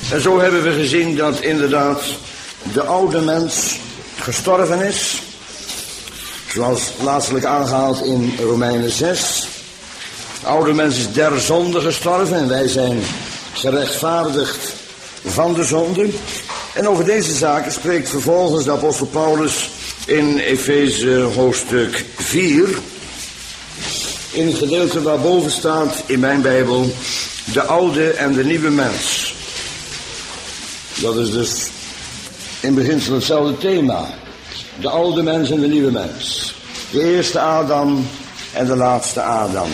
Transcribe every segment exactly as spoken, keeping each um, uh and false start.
En zo hebben we gezien dat inderdaad de oude mens gestorven is. Zoals laatstelijk aangehaald in Romeinen zes. De oude mens is der zonde gestorven en wij zijn gerechtvaardigd van de zonde. En over deze zaken spreekt vervolgens de apostel Paulus in Efeze hoofdstuk vier. In het gedeelte waarboven staat in mijn Bijbel de oude en de nieuwe mens. Dat is dus in beginsel hetzelfde thema. De oude mens en de nieuwe mens. De eerste Adam en de laatste Adam.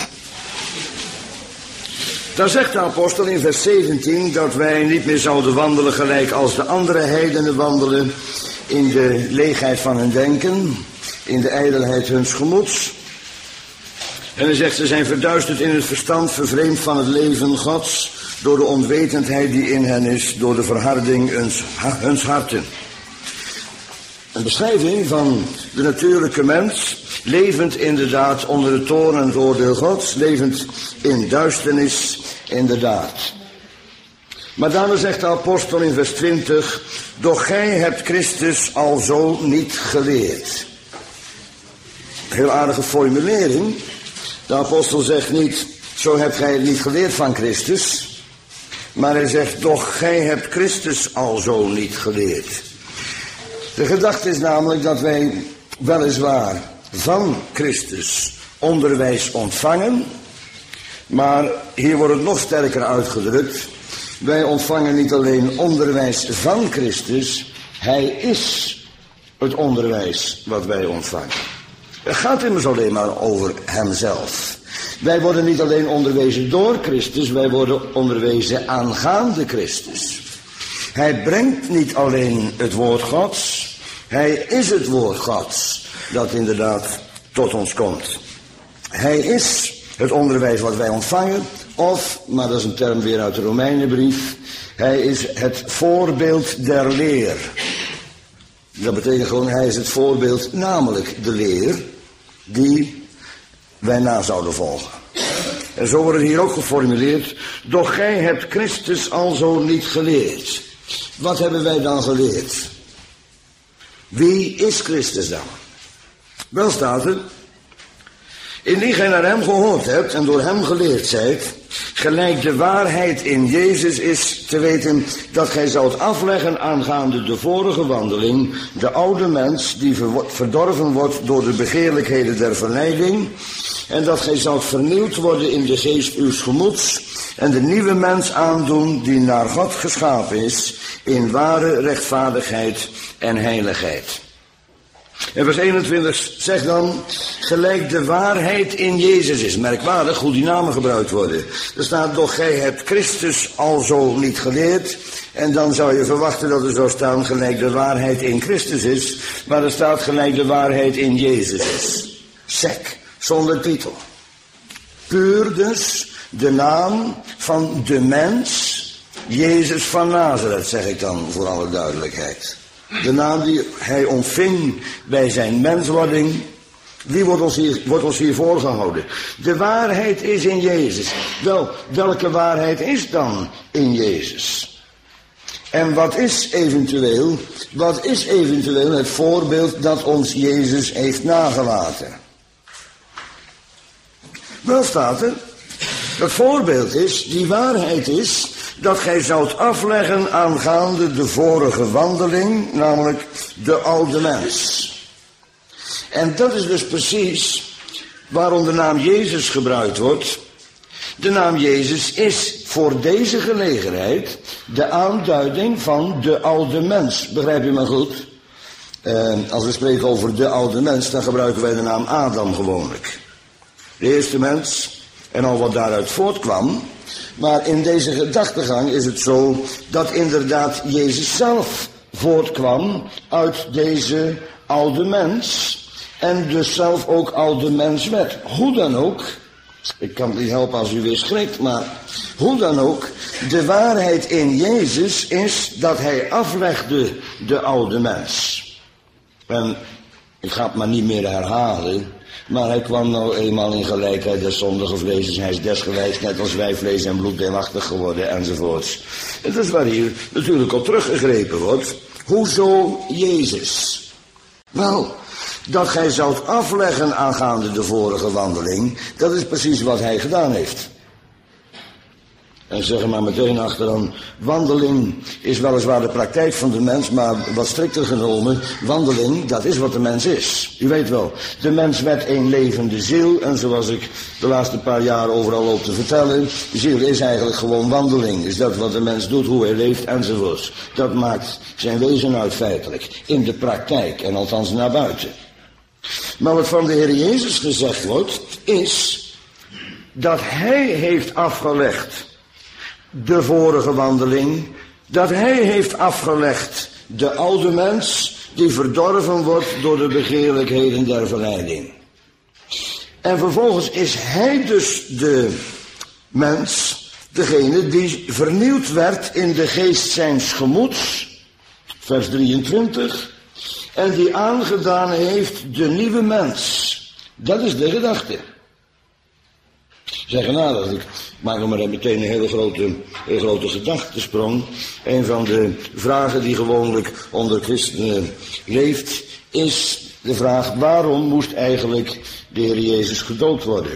Daar zegt de apostel in vers zeventien dat wij niet meer zouden wandelen gelijk als de andere heidenen wandelen, in de leegheid van hun denken, in de ijdelheid huns gemoeds. En hij zegt, ze zijn verduisterd in het verstand, vervreemd van het leven Gods, door de onwetendheid die in hen is, door de verharding huns, huns harten. Een beschrijving van de natuurlijke mens, levend inderdaad onder de toorn en het oordeel Gods, levend in duisternis inderdaad. Maar daarna zegt de apostel in vers twintig, doch gij hebt Christus alzo niet geleerd. Heel aardige formulering. De apostel zegt niet, zo hebt gij het niet geleerd van Christus. Maar hij zegt, doch gij hebt Christus alzo niet geleerd. De gedachte is namelijk dat wij weliswaar van Christus onderwijs ontvangen. Maar hier wordt het nog sterker uitgedrukt. Wij ontvangen niet alleen onderwijs van Christus. Hij is het onderwijs wat wij ontvangen. Het gaat immers alleen maar over hemzelf. Wij worden niet alleen onderwezen door Christus, wij worden onderwezen aangaande Christus. Hij brengt niet alleen het woord Gods, hij is het woord Gods dat inderdaad tot ons komt. Hij is het onderwijs wat wij ontvangen, of, maar dat is een term weer uit de Romeinenbrief, hij is het voorbeeld der leer. Dat betekent gewoon, hij is het voorbeeld, namelijk de leer, die wij na zouden volgen. En zo wordt het hier ook geformuleerd, doch gij hebt Christus alzo niet geleerd. Wat hebben wij dan geleerd? Wie is Christus dan? Wel staat er, indien gij naar hem gehoord hebt en door hem geleerd zijt, gelijk de waarheid in Jezus is te weten dat gij zoudt afleggen aangaande de vorige wandeling, de oude mens die verdorven wordt door de begeerlijkheden der verleiding, en dat gij zoudt vernieuwd worden in de geest uws gemoeds, en de nieuwe mens aandoen die naar God geschapen is, in ware rechtvaardigheid en heiligheid. En vers eenentwintig zegt dan, gelijk de waarheid in Jezus is. Merkwaardig hoe die namen gebruikt worden. Er staat, doch gij hebt Christus alzo niet geleerd. En dan zou je verwachten dat er zou staan, gelijk de waarheid in Christus is. Maar er staat, gelijk de waarheid in Jezus is. Sec, zonder titel. Puur dus de naam van de mens, Jezus van Nazareth, zeg ik dan voor alle duidelijkheid. De naam die hij ontving bij zijn menswording, die wordt ons hier, wordt ons hier voorgehouden. De waarheid is in Jezus. Wel, welke waarheid is dan in Jezus? En wat is eventueel, wat is eventueel het voorbeeld dat ons Jezus heeft nagelaten? Wel staat er, het voorbeeld is, die waarheid is, dat gij zoudt afleggen aangaande de vorige wandeling, namelijk de oude mens. En dat is dus precies waarom de naam Jezus gebruikt wordt. De naam Jezus is voor deze gelegenheid de aanduiding van de oude mens. Begrijp je me goed? Uh, als we spreken over de oude mens, dan gebruiken wij de naam Adam gewoonlijk. De eerste mens en al wat daaruit voortkwam. Maar in deze gedachtegang is het zo dat inderdaad Jezus zelf voortkwam uit deze oude mens. En dus zelf ook oude mens werd. Hoe dan ook, ik kan het niet helpen als u weer schrikt, maar hoe dan ook, de waarheid in Jezus is dat hij aflegde de oude mens. En ik ga het maar niet meer herhalen, Maar hij kwam nou eenmaal in gelijkheid des zondige vlees. Hij is desgelijks net als wij vlees en bloed deelachtig geworden enzovoorts. En dat is waar hier natuurlijk op teruggegrepen wordt. Hoezo Jezus? Wel, dat gij zoudt afleggen aangaande de vorige wandeling, dat is precies wat hij gedaan heeft. En zeg er maar meteen achteraan, wandeling is weliswaar de praktijk van de mens, maar wat strikter genomen, wandeling, dat is wat de mens is. U weet wel, de mens werd een levende ziel, en zoals ik de laatste paar jaar overal loop te vertellen, de ziel is eigenlijk gewoon wandeling. Is dat wat de mens doet, hoe hij leeft, enzovoorts. Dat maakt zijn wezen uit feitelijk, in de praktijk, en althans naar buiten. Maar wat van de Heer Jezus gezegd wordt, is dat hij heeft afgelegd de vorige wandeling, dat hij heeft afgelegd de oude mens die verdorven wordt door de begeerlijkheden der verleiding. En vervolgens is hij dus de mens, degene die vernieuwd werd in de geest zijns gemoeds, vers drieëntwintig, en die aangedaan heeft de nieuwe mens. Dat is de gedachte. Zeg genadig, ik maak nog maar meteen een hele grote, een grote gedachtesprong. Een van de vragen die gewoonlijk onder christenen leeft, is de vraag: waarom moest eigenlijk de Heer Jezus gedoopt worden?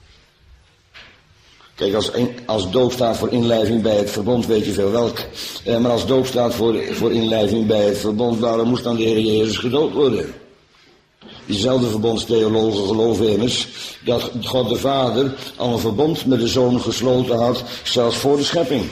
Kijk, als, als doop staat voor inlijving bij het verbond, weet je veel welk. Eh, maar als doop staat voor, voor inlijving bij het verbond, waarom moest dan de Heer Jezus gedoopt worden? Diezelfde verbondstheologen geloven immers dat God de Vader al een verbond met de Zoon gesloten had, zelfs voor de schepping.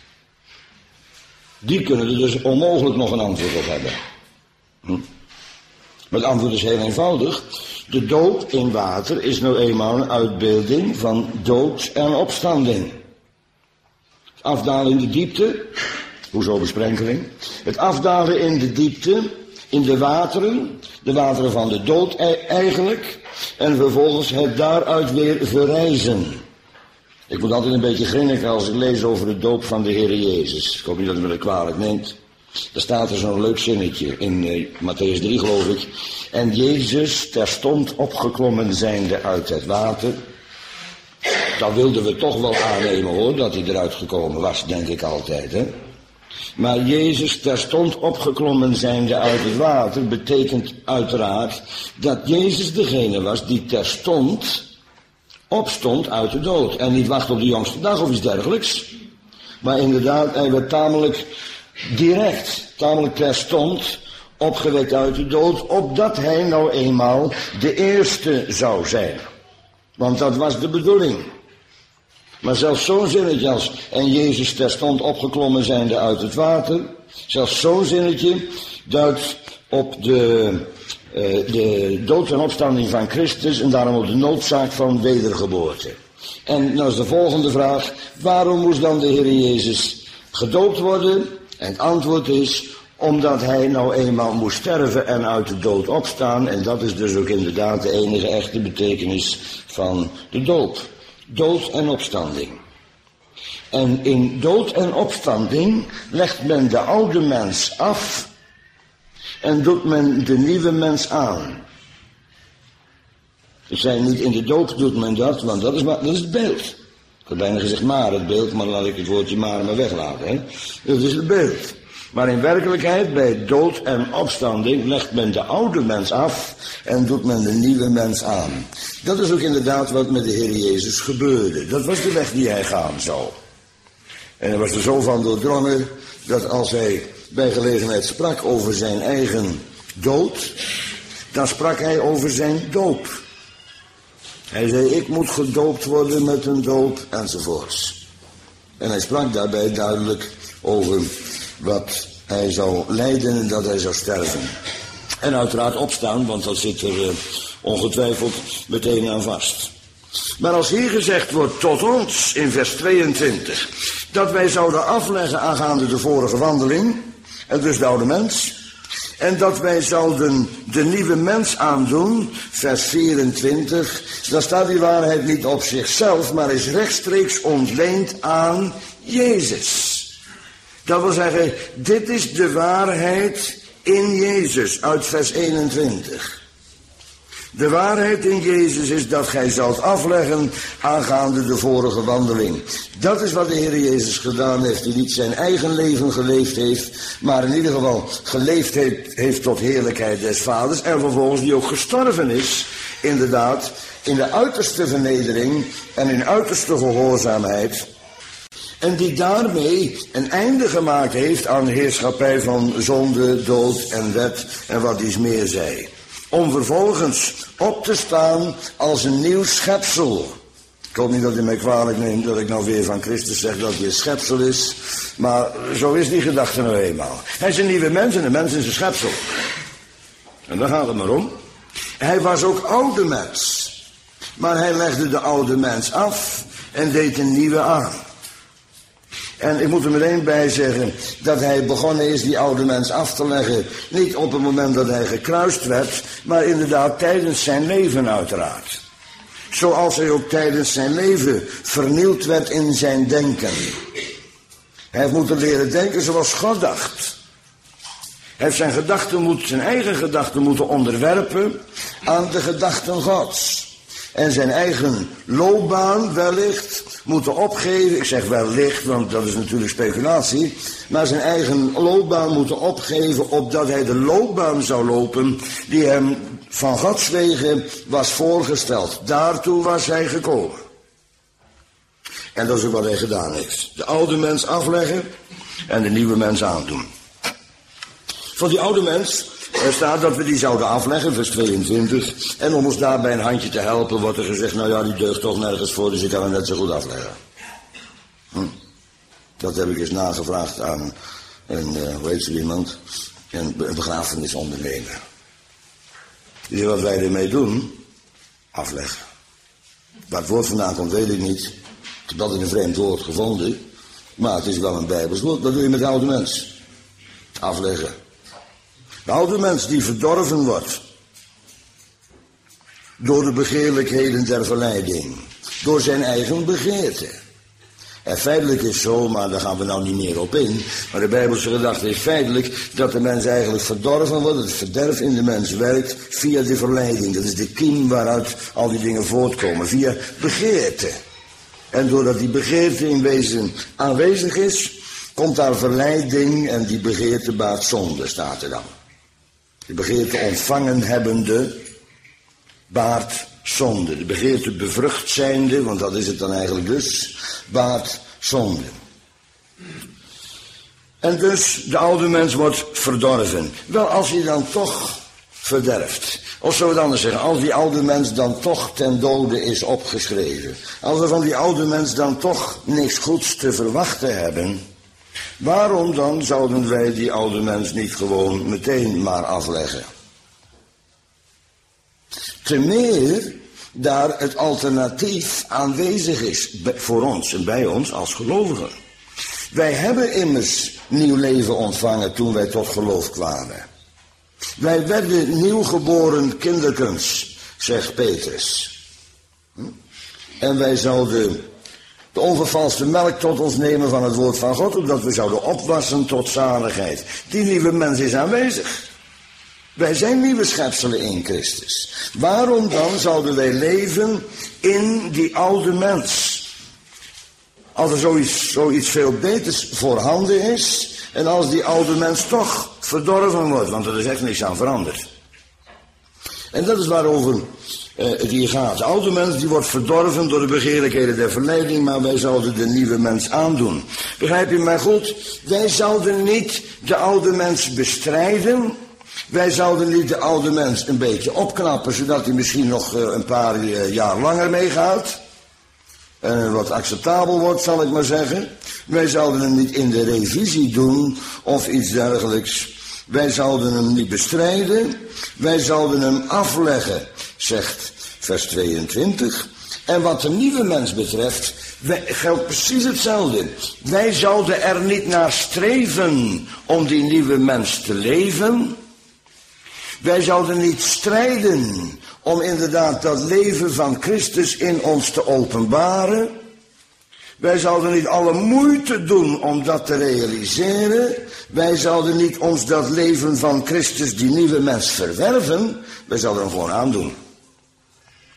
Die kunnen er dus onmogelijk nog een antwoord op hebben. Hm? Maar het antwoord is heel eenvoudig. De doop in water is nou eenmaal een uitbeelding van dood en opstanding. Het afdalen in de diepte, hoezo besprenkeling? Het afdalen in de diepte, in de wateren, de wateren van de dood eigenlijk, en vervolgens het daaruit weer verrijzen. Ik moet altijd een beetje grinniken als ik lees over de doop van de Heer Jezus. Ik hoop niet dat u me dat kwalijk neemt. Er staat er zo'n leuk zinnetje in uh, Matthäus drie, geloof ik. En Jezus terstond opgeklommen zijnde uit het water. Dat wilden we toch wel aannemen hoor, dat hij eruit gekomen was, denk ik altijd, hè. Maar Jezus terstond opgeklommen zijnde uit het water betekent uiteraard dat Jezus degene was die terstond opstond uit de dood. En niet wacht op de jongste dag of iets dergelijks. Maar inderdaad, hij werd tamelijk direct, tamelijk terstond opgewekt uit de dood, opdat hij nou eenmaal de eerste zou zijn. Want dat was de bedoeling. Maar zelfs zo'n zinnetje als, en Jezus terstond opgeklommen zijnde uit het water, zelfs zo'n zinnetje duidt op de, uh, de dood en opstanding van Christus en daarom op de noodzaak van wedergeboorte. En nou is de volgende vraag, waarom moest dan de Heer Jezus gedoopt worden? En het antwoord is, omdat hij nou eenmaal moest sterven en uit de dood opstaan, en dat is dus ook inderdaad de enige echte betekenis van de doop. Dood en opstanding. En in dood en opstanding legt men de oude mens af en doet men de nieuwe mens aan. Ik zei niet in de doop doet men dat, want dat is, maar, dat is het beeld. Ik had bijna gezegd maar het beeld, maar dan laat ik het woordje maar maar weglaten. Hè? Dat is het beeld. Maar in werkelijkheid, bij dood en opstanding, legt men de oude mens af en doet men de nieuwe mens aan. Dat is ook inderdaad wat met de Heer Jezus gebeurde. Dat was de weg die hij gaan zou. En hij was er zo van doordrongen, dat als hij bij gelegenheid sprak over zijn eigen dood, dan sprak hij over zijn doop. Hij zei, ik moet gedoopt worden met een doop, enzovoorts. En hij sprak daarbij duidelijk over wat hij zou lijden en dat hij zou sterven. En uiteraard opstaan, want dat zit er uh, ongetwijfeld meteen aan vast. Maar als hier gezegd wordt tot ons in vers tweeëntwintig, dat wij zouden afleggen aangaande de vorige wandeling, en dus de oude mens, en dat wij zouden de nieuwe mens aandoen, vers vierentwintig, dan staat die waarheid niet op zichzelf, maar is rechtstreeks ontleend aan Jezus. Dat wil zeggen, dit is de waarheid in Jezus, uit vers eenentwintig. De waarheid in Jezus is dat gij zult afleggen aangaande de vorige wandeling. Dat is wat de Heer Jezus gedaan heeft, die niet zijn eigen leven geleefd heeft, maar in ieder geval geleefd heeft, heeft tot heerlijkheid des Vaders en vervolgens die ook gestorven is, inderdaad, in de uiterste vernedering en in uiterste gehoorzaamheid. En die daarmee een einde gemaakt heeft aan de heerschappij van zonde, dood en wet en wat iets meer zei. Om vervolgens op te staan als een nieuw schepsel. Ik hoop niet dat u mij kwalijk neemt dat ik nou weer van Christus zeg dat hij een schepsel is. Maar zo is die gedachte nou eenmaal. Hij is een nieuwe mens en de mens is een schepsel. En daar gaat het maar om. Hij was ook oude mens. Maar hij legde de oude mens af en deed een nieuwe aan. En ik moet er meteen bij zeggen dat hij begonnen is die oude mens af te leggen. Niet op het moment dat hij gekruist werd, maar inderdaad tijdens zijn leven uiteraard. Zoals hij ook tijdens zijn leven vernieuwd werd in zijn denken. Hij heeft moeten leren denken zoals God dacht. Hij heeft zijn gedachten moet, zijn eigen gedachten moeten onderwerpen aan de gedachten Gods. En zijn eigen loopbaan wellicht moeten opgeven. Ik zeg wellicht, want dat is natuurlijk speculatie. Maar zijn eigen loopbaan moeten opgeven opdat hij de loopbaan zou lopen die hem van Gods wegen was voorgesteld. Daartoe was hij gekomen. En dat is ook wat hij gedaan heeft. De oude mens afleggen en de nieuwe mens aandoen. Van die oude mens er staat dat we die zouden afleggen, vers tweeëntwintig. En om ons daarbij een handje te helpen wordt er gezegd, nou ja, die deugt toch nergens voor, dus ik kan hem net zo goed afleggen. Hm. Dat heb ik eens nagevraagd aan een, uh, hoe heet zo iemand, een, een begrafenisondernemer. Die zei, wat wij ermee doen, afleggen. Waar het woord vandaan komt, weet ik niet. Ik heb altijd een vreemd woord gevonden, maar het is wel een Bijbels woord. Wat doe je met de oude mens? Afleggen. De oude mens die verdorven wordt door de begeerlijkheden der verleiding, door zijn eigen begeerte. En feitelijk is zo, maar daar gaan we nou niet meer op in, maar de Bijbelse gedachte is feitelijk dat de mens eigenlijk verdorven wordt, dat het verderf in de mens werkt via de verleiding. Dat is de kiem waaruit al die dingen voortkomen, via begeerte. En doordat die begeerte in wezen aanwezig is, komt daar verleiding en die begeerte baart zonde, staat er dan. De begeerte ontvangen hebbende baart zonde. De begeerte bevrucht zijnde, want dat is het dan eigenlijk dus, baart zonde. En dus de oude mens wordt verdorven. Wel, als hij dan toch verderft. Of zullen we het anders zeggen, als die oude mens dan toch ten dode is opgeschreven. Als we van die oude mens dan toch niks goeds te verwachten hebben. Waarom dan zouden wij die oude mens niet gewoon meteen maar afleggen? Te meer daar het alternatief aanwezig is voor ons en bij ons als gelovigen. Wij hebben immers nieuw leven ontvangen toen wij tot geloof kwamen. Wij werden nieuwgeboren kinderkens, zegt Petrus. En wij zouden de onvervalste melk tot ons nemen van het woord van God, opdat we zouden opwassen tot zaligheid. Die nieuwe mens is aanwezig. Wij zijn nieuwe schepselen in Christus. Waarom dan zouden wij leven in die oude mens? Als er zoiets, zoiets veel beters voorhanden is, en als die oude mens toch verdorven wordt, want er is echt niks aan veranderd. En dat is waarover uh, het hier gaat. De oude mens die wordt verdorven door de begeerlijkheden der verleiding, maar wij zouden de nieuwe mens aandoen. Begrijp je mij goed? Wij zouden niet de oude mens bestrijden. Wij zouden niet de oude mens een beetje opknappen, zodat hij misschien nog uh, een paar uh, jaar langer meegaat. En wat acceptabel wordt, zal ik maar zeggen. Wij zouden hem niet in de revisie doen of iets dergelijks. Wij zouden hem niet bestrijden. Wij zouden hem afleggen, zegt vers tweeëntwintig. En wat de nieuwe mens betreft, wij, geldt precies hetzelfde. Wij zouden er niet naar streven om die nieuwe mens te leven. Wij zouden niet strijden om inderdaad dat leven van Christus in ons te openbaren. Wij zouden niet alle moeite doen om dat te realiseren. Wij zouden niet ons dat leven van Christus, die nieuwe mens, verwerven. Wij zouden hem gewoon aandoen.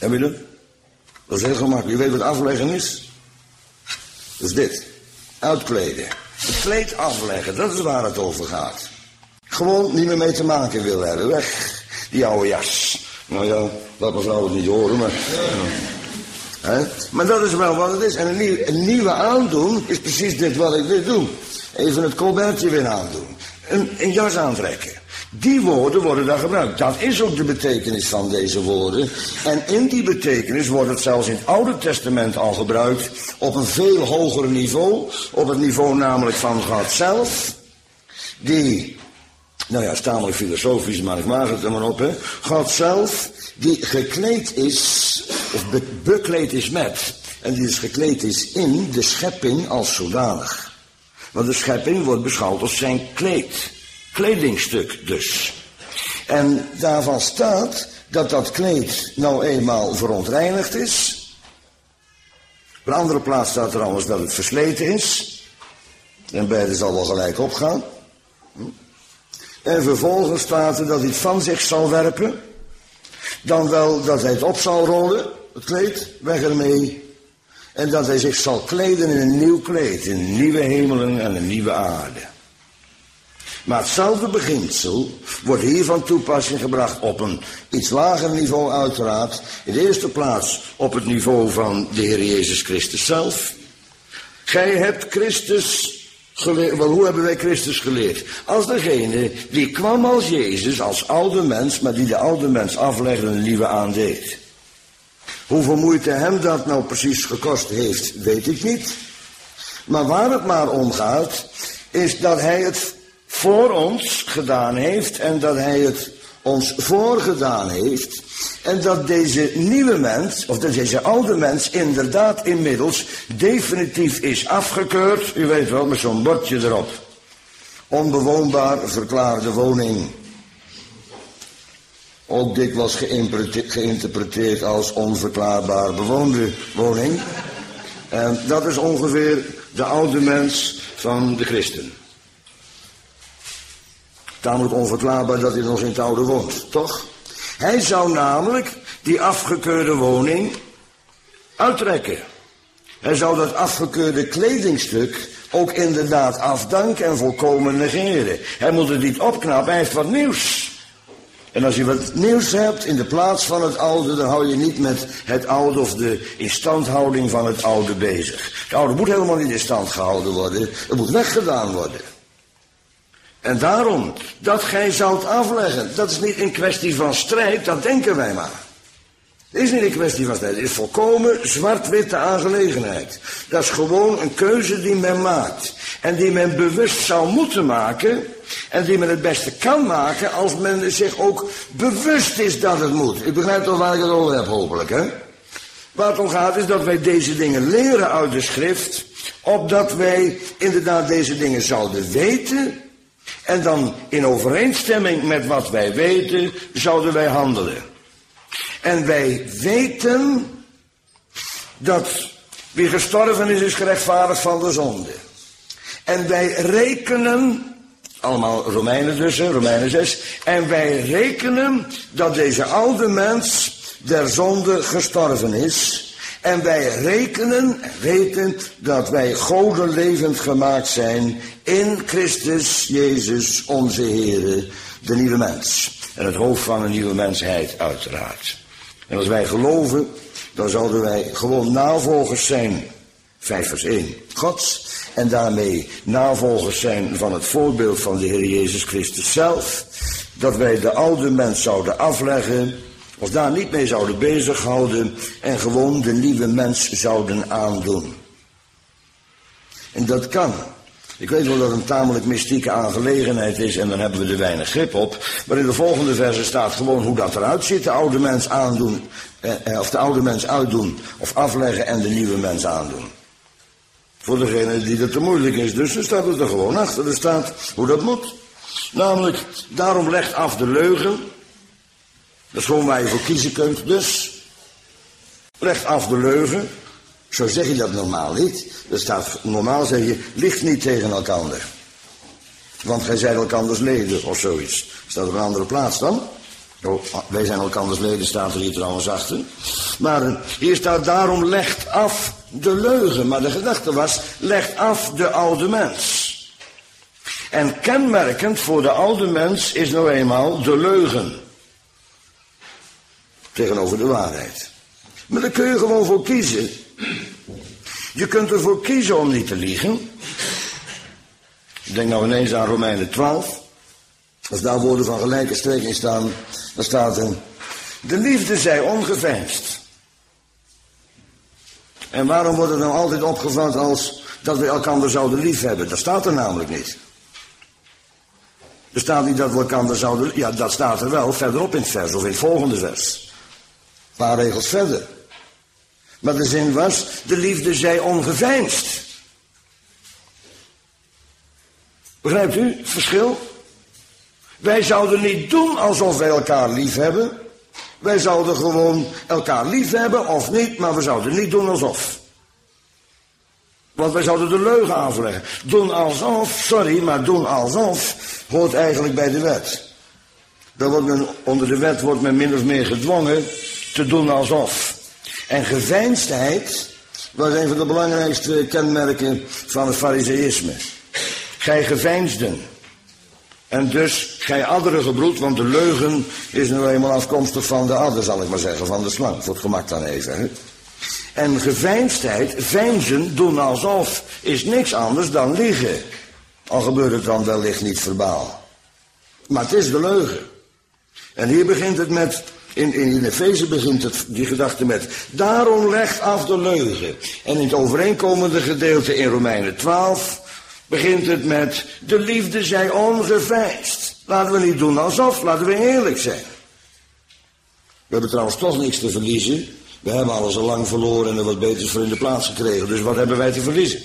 Heb je dat? Dat is heel gemakkelijk. Je weet wat afleggen is? Dat is dit. Uitkleden. Het kleed afleggen, dat is waar het over gaat. Gewoon niet meer mee te maken willen hebben. Weg, die oude jas. Nou ja, laat mevrouw het niet horen, maar... He? Maar dat is wel wat het is. En een, nieuw, een nieuwe aandoen is precies dit wat ik wil doen. Even het colbertje weer aandoen. Een, een jas aantrekken. Die woorden worden daar gebruikt. Dat is ook de betekenis van deze woorden. En in die betekenis wordt het zelfs in het Oude Testament al gebruikt op een veel hoger niveau. Op het niveau namelijk van God zelf. Die, nou ja, is tamelijk filosofisch, maar ik maak het er maar op, hè. God zelf, die gekleed is, of be bekleed is met, en die dus gekleed is in de schepping als zodanig. Want de schepping wordt beschouwd als zijn kleed. Kledingstuk dus. En daarvan staat dat dat kleed nou eenmaal verontreinigd is. Op een andere plaats staat er anders dat het versleten is. En beide zal wel gelijk opgaan. En vervolgens staat er dat hij het van zich zal werpen. Dan wel dat hij het op zal rollen, het kleed, weg ermee. En dat hij zich zal kleden in een nieuw kleed, in nieuwe hemelen en een nieuwe aarde. Maar hetzelfde beginsel wordt hier van toepassing gebracht op een iets lager niveau uiteraard. In de eerste plaats op het niveau van de Heer Jezus Christus zelf. Gij hebt Christus geleerd. Wel, hoe hebben wij Christus geleerd? Als degene die kwam als Jezus, als oude mens, maar die de oude mens aflegde en een nieuwe aandeed. Hoeveel moeite hem dat nou precies gekost heeft, weet ik niet. Maar waar het maar om gaat, is dat hij het voor ons gedaan heeft en dat hij het ons voorgedaan heeft. En dat deze nieuwe mens, of dat deze oude mens inderdaad inmiddels definitief is afgekeurd. U weet wel, met zo'n bordje erop. Onbewoonbaar verklaarde woning. Ook dikwijls geïnterpreteerd als onverklaarbaar bewoonde woning. En dat is ongeveer de oude mens van de christen. Tamelijk onverklaarbaar dat hij nog in het oude woont, toch? Hij zou namelijk die afgekeurde woning uittrekken. Hij zou dat afgekeurde kledingstuk ook inderdaad afdanken en volkomen negeren. Hij moet het niet opknappen, hij heeft wat nieuws. En als je wat nieuws hebt in de plaats van het oude, dan hou je niet met het oude of de instandhouding van het oude bezig. Het oude moet helemaal niet in stand gehouden worden, het moet weggedaan worden. En daarom, dat gij zoudt afleggen, dat is niet een kwestie van strijd, dat denken wij maar. Het is niet een kwestie van strijd, het is volkomen zwart-witte aangelegenheid. Dat is gewoon een keuze die men maakt. En die men bewust zou moeten maken. En die men het beste kan maken als men zich ook bewust is dat het moet. Ik begrijp toch waar ik het over heb, hopelijk, hè? Waar het om gaat is dat wij deze dingen leren uit de schrift, opdat wij inderdaad deze dingen zouden weten. En dan in overeenstemming met wat wij weten, zouden wij handelen. En wij weten dat wie gestorven is, is gerechtvaardigd van de zonde. En wij rekenen, allemaal Romeinen dus, Romeinen zes, en wij rekenen dat deze oude mens der zonde gestorven is. En wij rekenen en weten dat wij godenlevend gemaakt zijn in Christus Jezus onze Heere, de nieuwe mens. En het hoofd van een nieuwe mensheid uiteraard. En als wij geloven, dan zouden wij gewoon navolgers zijn, vijf vers één, Gods. En daarmee navolgers zijn van het voorbeeld van de Heer Jezus Christus zelf. Dat wij de oude mens zouden afleggen, of daar niet mee zouden bezighouden en gewoon de nieuwe mens zouden aandoen. En dat kan. Ik weet wel dat het een tamelijk mystieke aangelegenheid is en dan hebben we er weinig grip op. Maar in de volgende verse staat gewoon hoe dat eruit ziet. De oude mens aandoen, eh, of de oude mens uitdoen of afleggen en de nieuwe mens aandoen. Voor degene die dat te moeilijk is. Dus er staat het er gewoon achter. Er staat hoe dat moet. Namelijk, daarom legt af de leugen. Dat is gewoon waar je voor kiezen kunt. Dus, legt af de leugen. Zo zeg je dat normaal niet. Er staat, normaal zeg je, ligt niet tegen elkander. Want gij zijt elkanders leden of zoiets. Staat op een andere plaats dan. Oh, wij zijn elkanders leden, staat er hier trouwens achter. Maar hier staat, daarom legt af de leugen. Maar de gedachte was, legt af de oude mens. En kenmerkend voor de oude mens is nou eenmaal de leugen. Tegenover de waarheid. Maar daar kun je gewoon voor kiezen. Je kunt ervoor kiezen om niet te liegen. Denk nou ineens aan Romeinen twaalf. Als daar woorden van gelijke strekking staan, dan staat er: de liefde zij ongeveinsd. En waarom wordt het nou altijd opgevat als dat we elkander zouden lief hebben? Dat staat er namelijk niet. Er staat niet dat we elkander zouden... Ja, dat staat er wel verderop in het vers, of in het volgende vers. Een paar regels verder. Maar de zin was, de liefde zij ongeveinsd. Begrijpt u het verschil? Wij zouden niet doen alsof wij elkaar lief hebben. Wij zouden gewoon elkaar lief hebben of niet, maar we zouden niet doen alsof. Want wij zouden de leugen afleggen. Doen alsof, sorry, maar doen alsof hoort eigenlijk bij de wet. Dan wordt men, onder de wet wordt men min of meer gedwongen te doen alsof. En geveinsdheid was een van de belangrijkste kenmerken van het farizeïsme. Gij geveinsden. En dus gij adderen gebroed, want de leugen is nu eenmaal afkomstig van de adder, zal ik maar zeggen, van de slang. Voor het gemak dan even. Hè? En geveinsdheid, veinzen, doen alsof, is niks anders dan liegen. Al gebeurt het dan wellicht niet verbaal. Maar het is de leugen. En hier begint het met, in, in Efeze begint het, die gedachte met, daarom legt af de leugen. En in het overeenkomende gedeelte in Romeinen twaalf begint het met, de liefde zij ongeveinsd. Laten we niet doen alsof, laten we eerlijk zijn. We hebben trouwens toch niks te verliezen. We hebben alles al lang verloren en er wat beters voor in de plaats gekregen. Dus wat hebben wij te verliezen?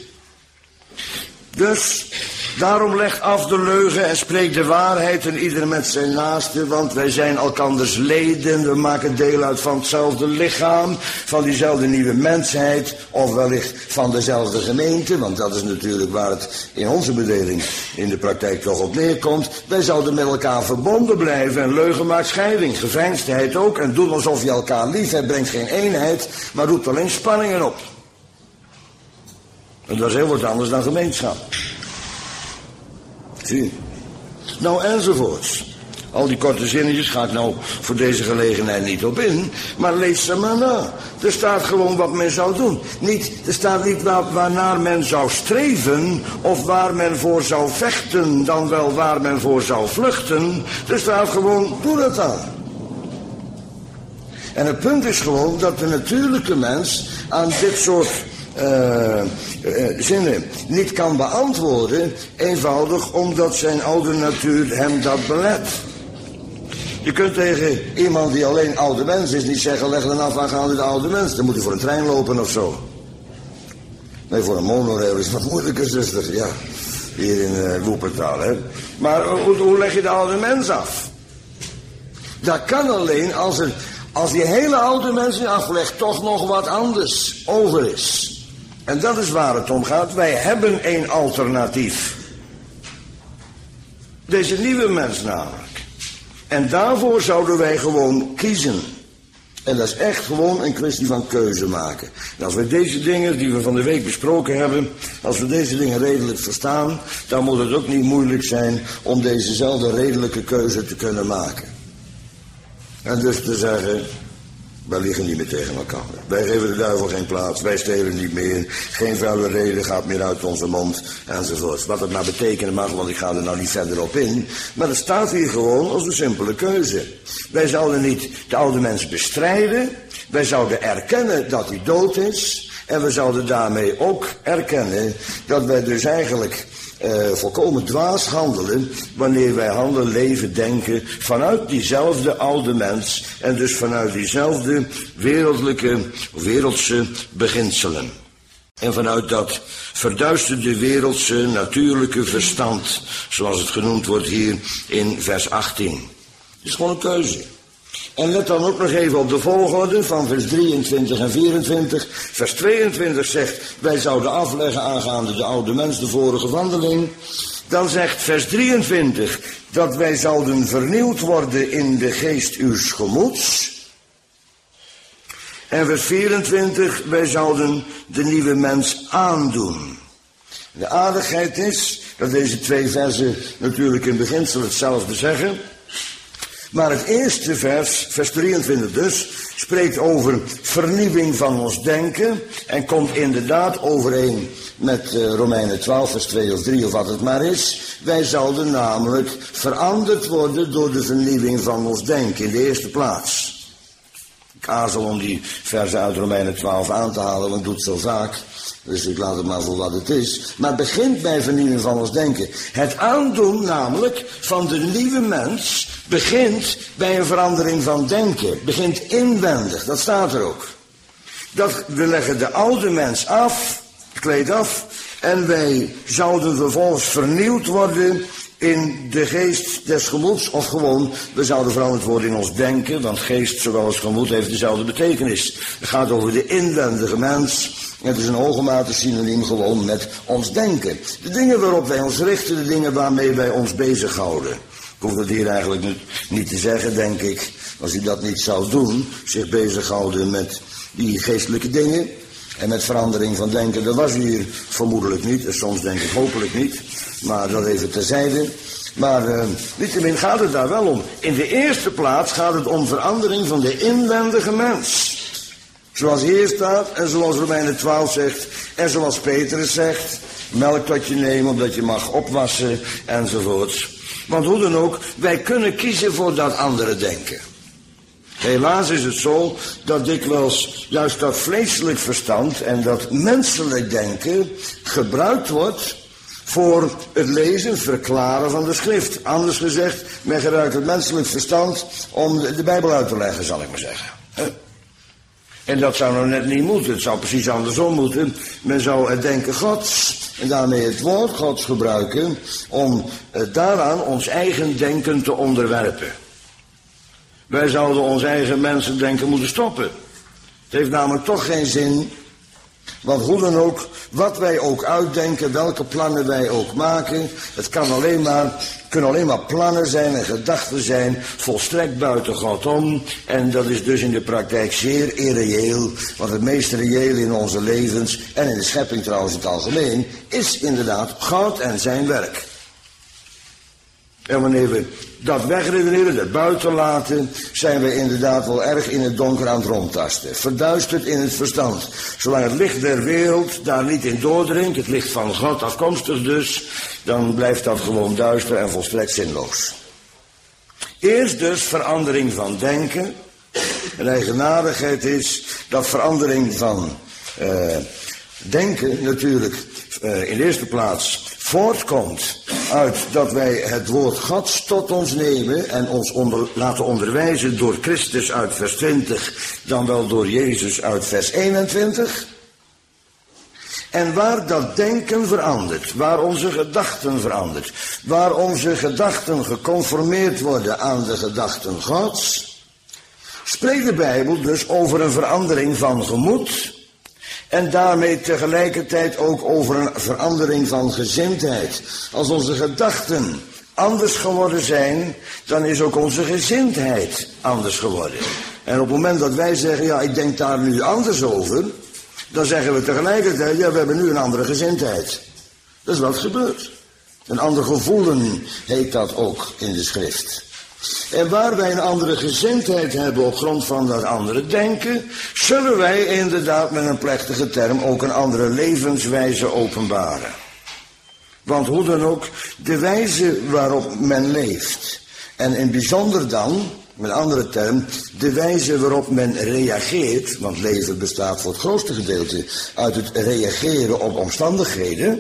Dus, daarom leg af de leugen en spreek de waarheid en ieder met zijn naaste. Want wij zijn elkanders leden, we maken deel uit van hetzelfde lichaam. Van diezelfde nieuwe mensheid. Of wellicht van dezelfde gemeente. Want dat is natuurlijk waar het in onze bedeling in de praktijk toch op neerkomt. Wij zouden met elkaar verbonden blijven. En leugen maakt scheiding, geveinsdheid ook. En doen alsof je elkaar lief hebt, brengt geen eenheid. Maar roept alleen spanningen op. En dat is heel wat anders dan gemeenschap. Zie. Nou, enzovoorts. Al die korte zinnetjes ga ik nou voor deze gelegenheid niet op in. Maar lees ze maar na. Er staat gewoon wat men zou doen. Niet, er staat niet waar, waarnaar men zou streven. Of waar men voor zou vechten. Dan wel waar men voor zou vluchten. Er staat gewoon, doe dat dan. En het punt is gewoon dat de natuurlijke mens aan dit soort Uh, uh, zinnen niet kan beantwoorden, eenvoudig omdat zijn oude natuur hem dat belet. Je kunt tegen iemand die alleen oude mens is niet zeggen, leg dan af aangaande de oude mens. Dan moet hij voor een trein lopen of zo. Nee, voor een monorail is wat moeilijker, zuster. Ja, hier in uh, Woepertaal, hè. Maar uh, hoe, hoe leg je de oude mens af? Dat kan alleen als er, als die hele oude mens die aflegt toch nog wat anders over is. En dat is waar het om gaat. Wij hebben een alternatief. Deze nieuwe mens namelijk. En daarvoor zouden wij gewoon kiezen. En dat is echt gewoon een kwestie van keuze maken. En als we deze dingen die we van de week besproken hebben, als we deze dingen redelijk verstaan, dan moet het ook niet moeilijk zijn om dezezelfde redelijke keuze te kunnen maken. En dus te zeggen, wij liggen niet meer tegen elkaar. Wij geven de duivel geen plaats, wij stelen niet meer, geen vuile reden gaat meer uit onze mond, enzovoort. Wat het maar betekenen mag, want ik ga er nou niet verder op in. Maar het staat hier gewoon als een simpele keuze. Wij zouden niet de oude mens bestrijden, wij zouden erkennen dat hij dood is, en we zouden daarmee ook erkennen dat wij dus eigenlijk Uh, volkomen dwaas handelen wanneer wij handelen, leven, denken vanuit diezelfde oude mens en dus vanuit diezelfde wereldlijke, wereldse beginselen. En vanuit dat verduisterde wereldse natuurlijke verstand, zoals het genoemd wordt hier in vers achttien. Het is gewoon een keuze. En let dan ook nog even op de volgorde van vers drieëntwintig en vierentwintig. Vers tweeëntwintig zegt, wij zouden afleggen aangaande de oude mens, de vorige wandeling. Dan zegt vers drieëntwintig, dat wij zouden vernieuwd worden in de geest uws gemoeds. En vers vierentwintig, wij zouden de nieuwe mens aandoen. De aardigheid is dat deze twee versen natuurlijk in beginsel hetzelfde zeggen. Maar het eerste vers, vers drieëntwintig dus, spreekt over vernieuwing van ons denken. En komt inderdaad overeen met uh, Romeinen twaalf, vers twee of drie of wat het maar is. Wij zouden namelijk veranderd worden door de vernieuwing van ons denken in de eerste plaats. Ik aarzel om die versen uit Romeinen twaalf aan te halen, want ik doe het zo vaak. Dus ik laat het maar voor wat het is. Maar het begint bij vernieuwing van ons denken. Het aandoen namelijk van de nieuwe mens begint bij een verandering van denken. Begint inwendig, dat staat er ook. Dat we leggen de oude mens af, het kleed af, en wij zouden vervolgens vernieuwd worden in de geest des gemoeds, of gewoon, we zouden veranderd worden in ons denken, want geest zowel als gemoed heeft dezelfde betekenis. Het gaat over de inwendige mens. Het is een hoge mate synoniem gewoon met ons denken. De dingen waarop wij ons richten, de dingen waarmee wij ons bezighouden. Ik hoef dat hier eigenlijk niet te zeggen, denk ik. Als u dat niet zou doen, zich bezighouden met die geestelijke dingen en met verandering van denken, dat was u hier vermoedelijk niet. En soms denk ik hopelijk niet. Maar dat even terzijde. Maar uh, niettemin gaat het daar wel om. In de eerste plaats gaat het om verandering van de inwendige mens. Zoals hier staat en zoals Romeinen twaalf zegt en zoals Petrus zegt. Melk tot je nemen omdat je mag opwassen enzovoorts. Want hoe dan ook, wij kunnen kiezen voor dat andere denken. Helaas is het zo dat dikwijls juist dat vleeselijk verstand en dat menselijk denken gebruikt wordt voor het lezen, verklaren van de schrift. Anders gezegd, men gebruikt het menselijk verstand om de Bijbel uit te leggen, zal ik maar zeggen. En dat zou nou net niet moeten. Het zou precies andersom moeten. Men zou het denken Gods en daarmee het woord Gods gebruiken om daaraan ons eigen denken te onderwerpen. Wij zouden ons eigen mensendenken moeten stoppen. Het heeft namelijk toch geen zin. Want hoe dan ook, wat wij ook uitdenken, welke plannen wij ook maken, het kan alleen maar, kunnen alleen maar plannen zijn en gedachten zijn, volstrekt buiten God om. En dat is dus in de praktijk zeer irreëel, want het meest reëel in onze levens, en in de schepping trouwens in het algemeen, is inderdaad God en zijn werk. En wanneer we dat wegredeneren, dat buiten laten, zijn we inderdaad wel erg in het donker aan het rondtasten. Verduisterd in het verstand. Zolang het licht der wereld daar niet in doordringt, het licht van God afkomstig dus, dan blijft dat gewoon duister en volstrekt zinloos. Eerst dus verandering van denken. Een eigenaardigheid is dat verandering van uh, denken natuurlijk uh, in de eerste plaats voortkomt uit dat wij het woord Gods tot ons nemen en ons onder, laten onderwijzen door Christus uit vers twintig, dan wel door Jezus uit vers eenentwintig. En waar dat denken verandert, waar onze gedachten verandert, waar onze gedachten geconformeerd worden aan de gedachten Gods, spreekt de Bijbel dus over een verandering van gemoed. En daarmee tegelijkertijd ook over een verandering van gezindheid. Als onze gedachten anders geworden zijn, dan is ook onze gezindheid anders geworden. En op het moment dat wij zeggen, ja, ik denk daar nu anders over, dan zeggen we tegelijkertijd, ja, we hebben nu een andere gezindheid. Dat is wat gebeurt. Een ander gevoelen heet dat ook in de schrift. En waar wij een andere gezindheid hebben op grond van dat andere denken, zullen wij inderdaad met een plechtige term ook een andere levenswijze openbaren. Want hoe dan ook, de wijze waarop men leeft, en in bijzonder dan, met een andere term, de wijze waarop men reageert, want leven bestaat voor het grootste gedeelte uit het reageren op omstandigheden.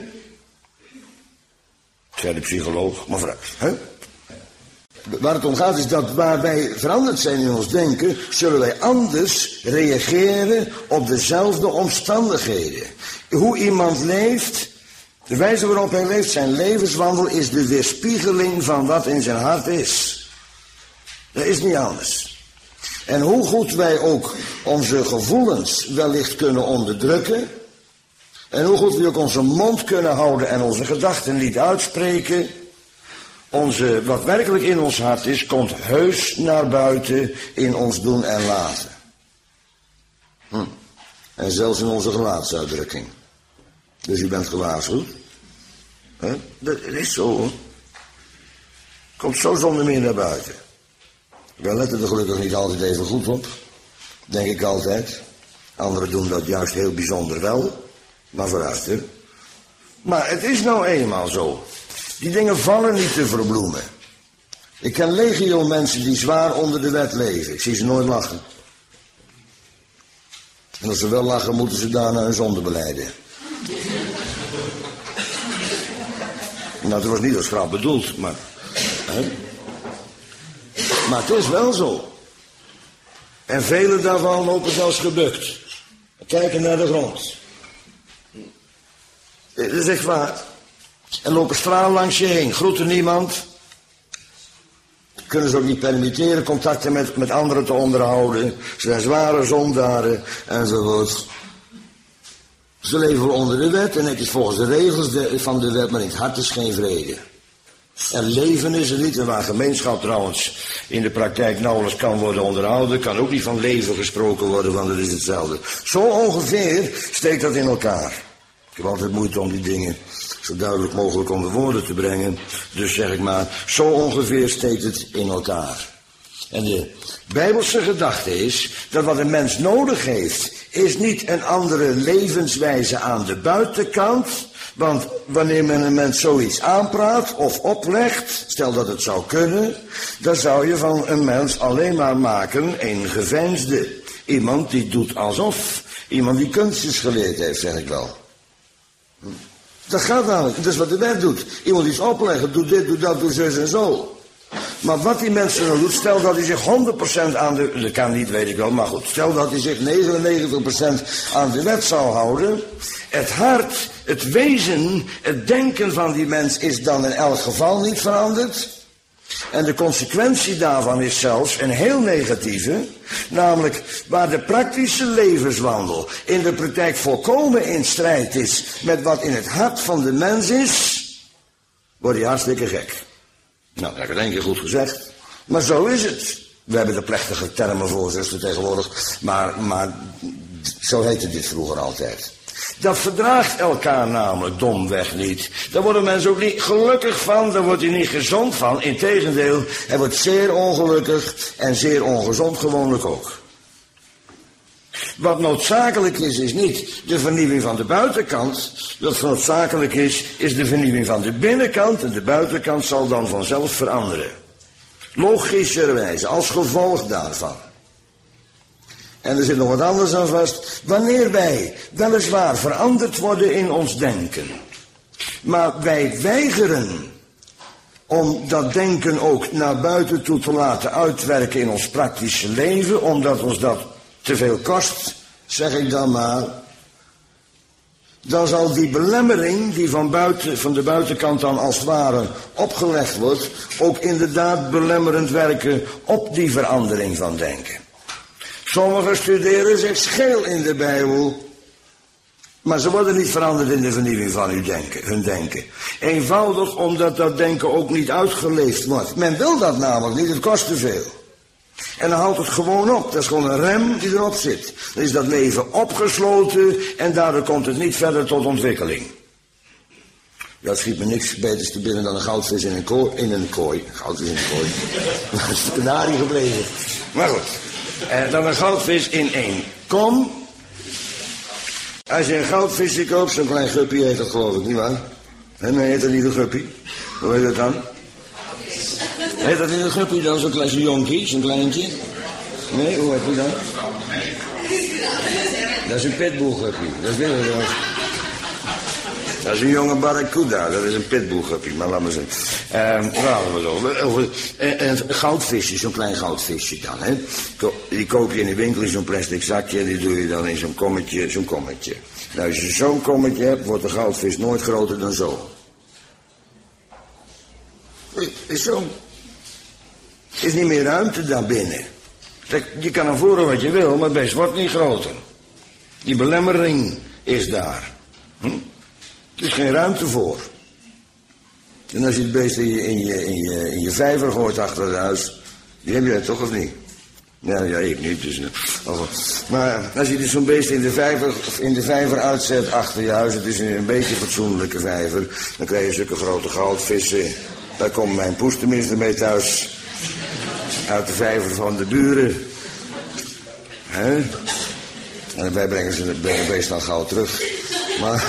Ik zei de psycholoog, maar vooruit, hè? Waar het om gaat is dat waar wij veranderd zijn in ons denken, zullen wij anders reageren op dezelfde omstandigheden. Hoe iemand leeft, de wijze waarop hij leeft, zijn levenswandel is de weerspiegeling van wat in zijn hart is. Dat is niet anders. En hoe goed wij ook onze gevoelens wellicht kunnen onderdrukken, en hoe goed we ook onze mond kunnen houden en onze gedachten niet uitspreken, Onze, wat werkelijk in ons hart is, komt heus naar buiten in ons doen en laten. Hm. En zelfs in onze gelaatsuitdrukking. Dus u bent gewaarschuwd. He? Dat is zo, hoor. Komt zo zonder meer naar buiten. We letten er gelukkig niet altijd even goed op. Denk ik altijd. Anderen doen dat juist heel bijzonder wel. Maar vooruit, hè. Maar het is nou eenmaal zo. Die dingen vallen niet te verbloemen. Ik ken legio mensen die zwaar onder de wet leven. Ik zie ze nooit lachen. En als ze wel lachen, moeten ze daarna hun zonde belijden. Nou, dat was niet als grap bedoeld, maar... Hè? Maar het is wel zo. En vele daarvan lopen zelfs gebukt. Kijken naar de grond. Dat is echt waar. En lopen straal langs je heen. Groeten niemand. Kunnen ze ook niet permitteren contacten met, met anderen te onderhouden. Ze zijn zware zondaren enzovoort. Ze leven onder de wet en het is volgens de regels de, van de wet, maar in het hart is geen vrede. En leven is er niet, en waar gemeenschap trouwens in de praktijk nauwelijks kan worden onderhouden, kan ook niet van leven gesproken worden, want het is hetzelfde. Zo ongeveer steekt dat in elkaar. Ik heb altijd moeite om die dingen zo duidelijk mogelijk onder woorden te brengen. Dus zeg ik maar, zo ongeveer steekt het in elkaar. En de Bijbelse gedachte is dat wat een mens nodig heeft, is niet een andere levenswijze aan de buitenkant. Want wanneer men een mens zoiets aanpraat of oplegt, stel dat het zou kunnen, dan zou je van een mens alleen maar maken een geveinsde. Iemand die doet alsof. Iemand die kunstjes geleerd heeft, zeg ik wel. Dat gaat namelijk, dat is wat de wet doet. Iemand iets opleggen, doe dit, doe dat, doe zus en zo. Maar wat die mensen nou doet, stel dat hij zich honderd procent aan de... Dat kan niet, weet ik wel, maar goed. Stel dat hij zich negenennegentig procent aan de wet zou houden. Het hart, het wezen, het denken van die mens is dan in elk geval niet veranderd. En de consequentie daarvan is zelfs een heel negatieve. Namelijk, waar de praktische levenswandel in de praktijk volkomen in strijd is met wat in het hart van de mens is, wordt hij hartstikke gek. Nou, dat heb ik het één keer goed gezegd. Maar zo is het. We hebben de plechtige termen voor, zuster, tegenwoordig. Maar, maar zo heette dit vroeger altijd. Dat verdraagt elkaar namelijk domweg niet. Daar worden mensen ook niet gelukkig van. Daar wordt hij niet gezond van. Integendeel, hij wordt zeer ongelukkig en zeer ongezond gewoonlijk ook. Wat noodzakelijk is, is niet de vernieuwing van de buitenkant. Wat noodzakelijk is, is de vernieuwing van de binnenkant. En de buitenkant zal dan vanzelf veranderen. Logischerwijze, als gevolg daarvan. En er zit nog wat anders aan vast. Wanneer wij weliswaar veranderd worden in ons denken, maar wij weigeren om dat denken ook naar buiten toe te laten uitwerken in ons praktische leven, omdat ons dat te veel kost, zeg ik dan maar, dan zal die belemmering die van, buiten, van de buitenkant dan als het ware opgelegd wordt, ook inderdaad belemmerend werken op die verandering van denken. Sommigen studeren zich scheel in de Bijbel, maar ze worden niet veranderd in de vernieuwing van hun denken, hun denken. Eenvoudig omdat dat denken ook niet uitgeleefd wordt. Men wil dat namelijk niet, het kost te veel. En dan houdt het gewoon op. Dat is gewoon een rem die erop zit. Dan is dat leven opgesloten en daardoor komt het niet verder tot ontwikkeling. Dat schiet me niks beters te binnen dan een goudvis in een kooi. In een kooi. Goudvis in een kooi. Dat is de kanarie gebleven. Maar goed. En dan een goudvis in één kom. Als je een goudvisje koopt, zo'n klein guppy heet dat geloof ik, nietwaar? En dan heet dat niet een guppy. Hoe heet dat dan? Heet dat niet een guppy dan, zo'n klein jonkie, zo'n kleintje? Nee, hoe heet die dan? Dat is een pitbull guppy. Dat is weer een... Dat is een jonge barracuda, dat is een pitbull guppy, maar laat maar zien. Ehm, waar hadden we het over? over een, een goudvisje, zo'n klein goudvisje dan, hè. Die koop je in de winkel in zo'n plastic zakje en die doe je dan in zo'n kommetje, zo'n kommetje. Nou, als je zo'n kommetje hebt, wordt de goudvis nooit groter dan zo. Is zo. Is niet meer ruimte daarbinnen. Je kan naar voren wat je wil, maar het beest wordt niet groter. Die belemmering is daar. Hm? Er is geen ruimte voor. En als je het beest in je, in je, in je, in je vijver gooit achter het huis, die heb je dat toch of niet? Ja, ja, ik niet. Dus, uh, maar als je dus zo'n beest in de, vijver, in de vijver uitzet achter je huis, het is een beetje een fatsoenlijke vijver, dan krijg je zulke grote goudvissen. Daar komt mijn poes tenminste mee thuis. Uit de vijver van de buren. Hè? En wij brengen ze het beest dan gauw terug. Maar...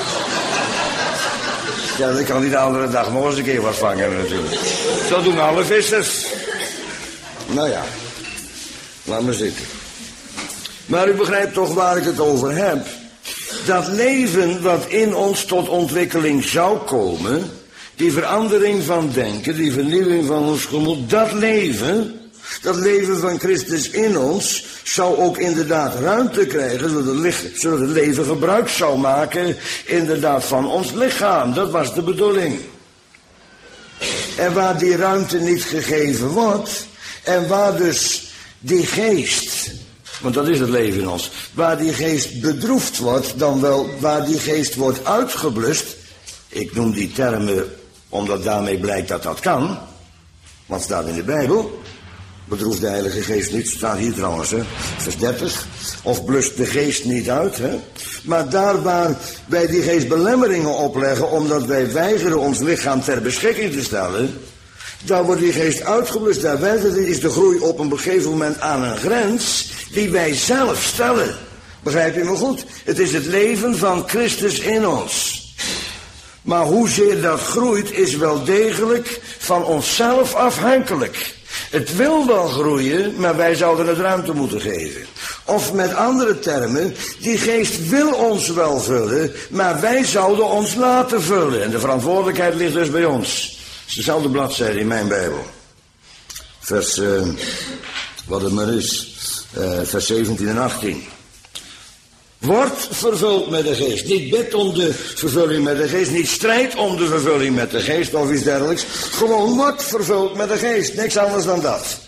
ja, dan kan hij de andere dag nog eens een keer wat vangen natuurlijk. Zo doen alle vissers. Nou ja. Laat maar zitten. Maar u begrijpt toch waar ik het over heb. Dat leven wat in ons tot ontwikkeling zou komen, die verandering van denken, die vernieuwing van ons gemoed, dat leven, dat leven van Christus in ons, zou ook inderdaad ruimte krijgen, zodat het, licht, zodat het leven gebruik zou maken, inderdaad van ons lichaam. Dat was de bedoeling. En waar die ruimte niet gegeven wordt, en waar dus die geest, want dat is het leven in ons, waar die geest bedroefd wordt, dan wel waar die geest wordt uitgeblust, ik noem die termen omdat daarmee blijkt dat dat kan, want het staat in de Bijbel, bedroeft de Heilige Geest niet, staat hier trouwens, hè, vers dertig, of blust de geest niet uit, hè. Maar daar waar wij die geest belemmeringen opleggen, omdat wij weigeren ons lichaam ter beschikking te stellen, daar wordt die geest uitgeblust, daar is de groei op een gegeven moment aan een grens die wij zelf stellen. Begrijp je me goed? Het is het leven van Christus in ons. Maar hoezeer dat groeit is wel degelijk van onszelf afhankelijk. Het wil wel groeien, maar wij zouden het ruimte moeten geven. Of met andere termen, die geest wil ons wel vullen, maar wij zouden ons laten vullen. En de verantwoordelijkheid ligt dus bij ons. Het is dezelfde bladzijde in mijn Bijbel. Vers, uh, wat het maar is, uh, vers zeventien en achttien. Word vervuld met de geest. Niet bid om de vervulling met de geest. Niet strijd om de vervulling met de geest of iets dergelijks. Gewoon word vervuld met de geest. Niks anders dan dat.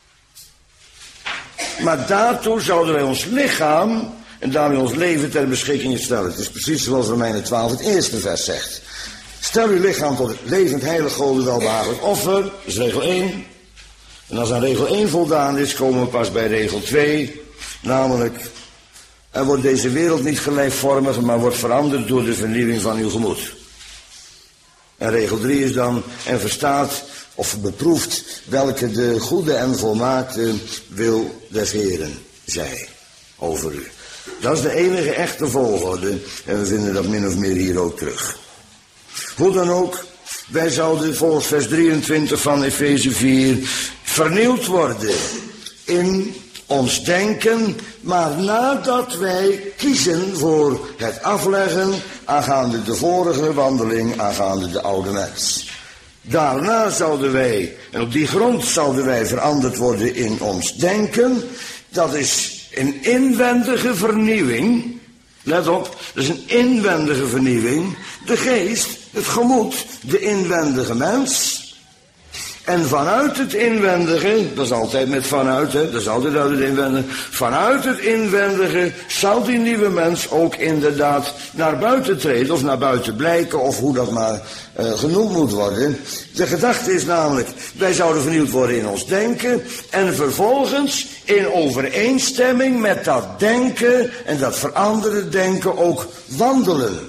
Maar daartoe zouden wij ons lichaam en daarmee ons leven ter beschikking stellen. Het is precies zoals Romeinen twaalf het eerste vers zegt. Stel uw lichaam tot het levend, heilig, God welbehagelijk offer. Dat is regel één. En als aan regel één voldaan is, komen we pas bij regel twee. Namelijk, er wordt deze wereld niet gelijkvormig, maar wordt veranderd door de vernieuwing van uw gemoed. En regel drie is dan, en verstaat of beproeft welke de goede en volmaakte wil des Heren zij over u. Dat is de enige echte volgorde en we vinden dat min of meer hier ook terug. Hoe dan ook, wij zouden volgens vers drieëntwintig van Efeze vier vernieuwd worden in ons denken, maar nadat wij kiezen voor het afleggen aangaande de vorige wandeling, aangaande de oude mens. Daarna zouden wij, en op die grond zouden wij veranderd worden in ons denken. Dat is een inwendige vernieuwing. Let op, dat is een inwendige vernieuwing. De geest, het gemoed, de inwendige mens. En vanuit het inwendige, dat is altijd met vanuit, hè, dat is altijd uit het inwendige. Vanuit het inwendige zal die nieuwe mens ook inderdaad naar buiten treden of naar buiten blijken of hoe dat maar uh, genoemd moet worden. De gedachte is namelijk, wij zouden vernieuwd worden in ons denken en vervolgens in overeenstemming met dat denken en dat veranderde denken ook wandelen.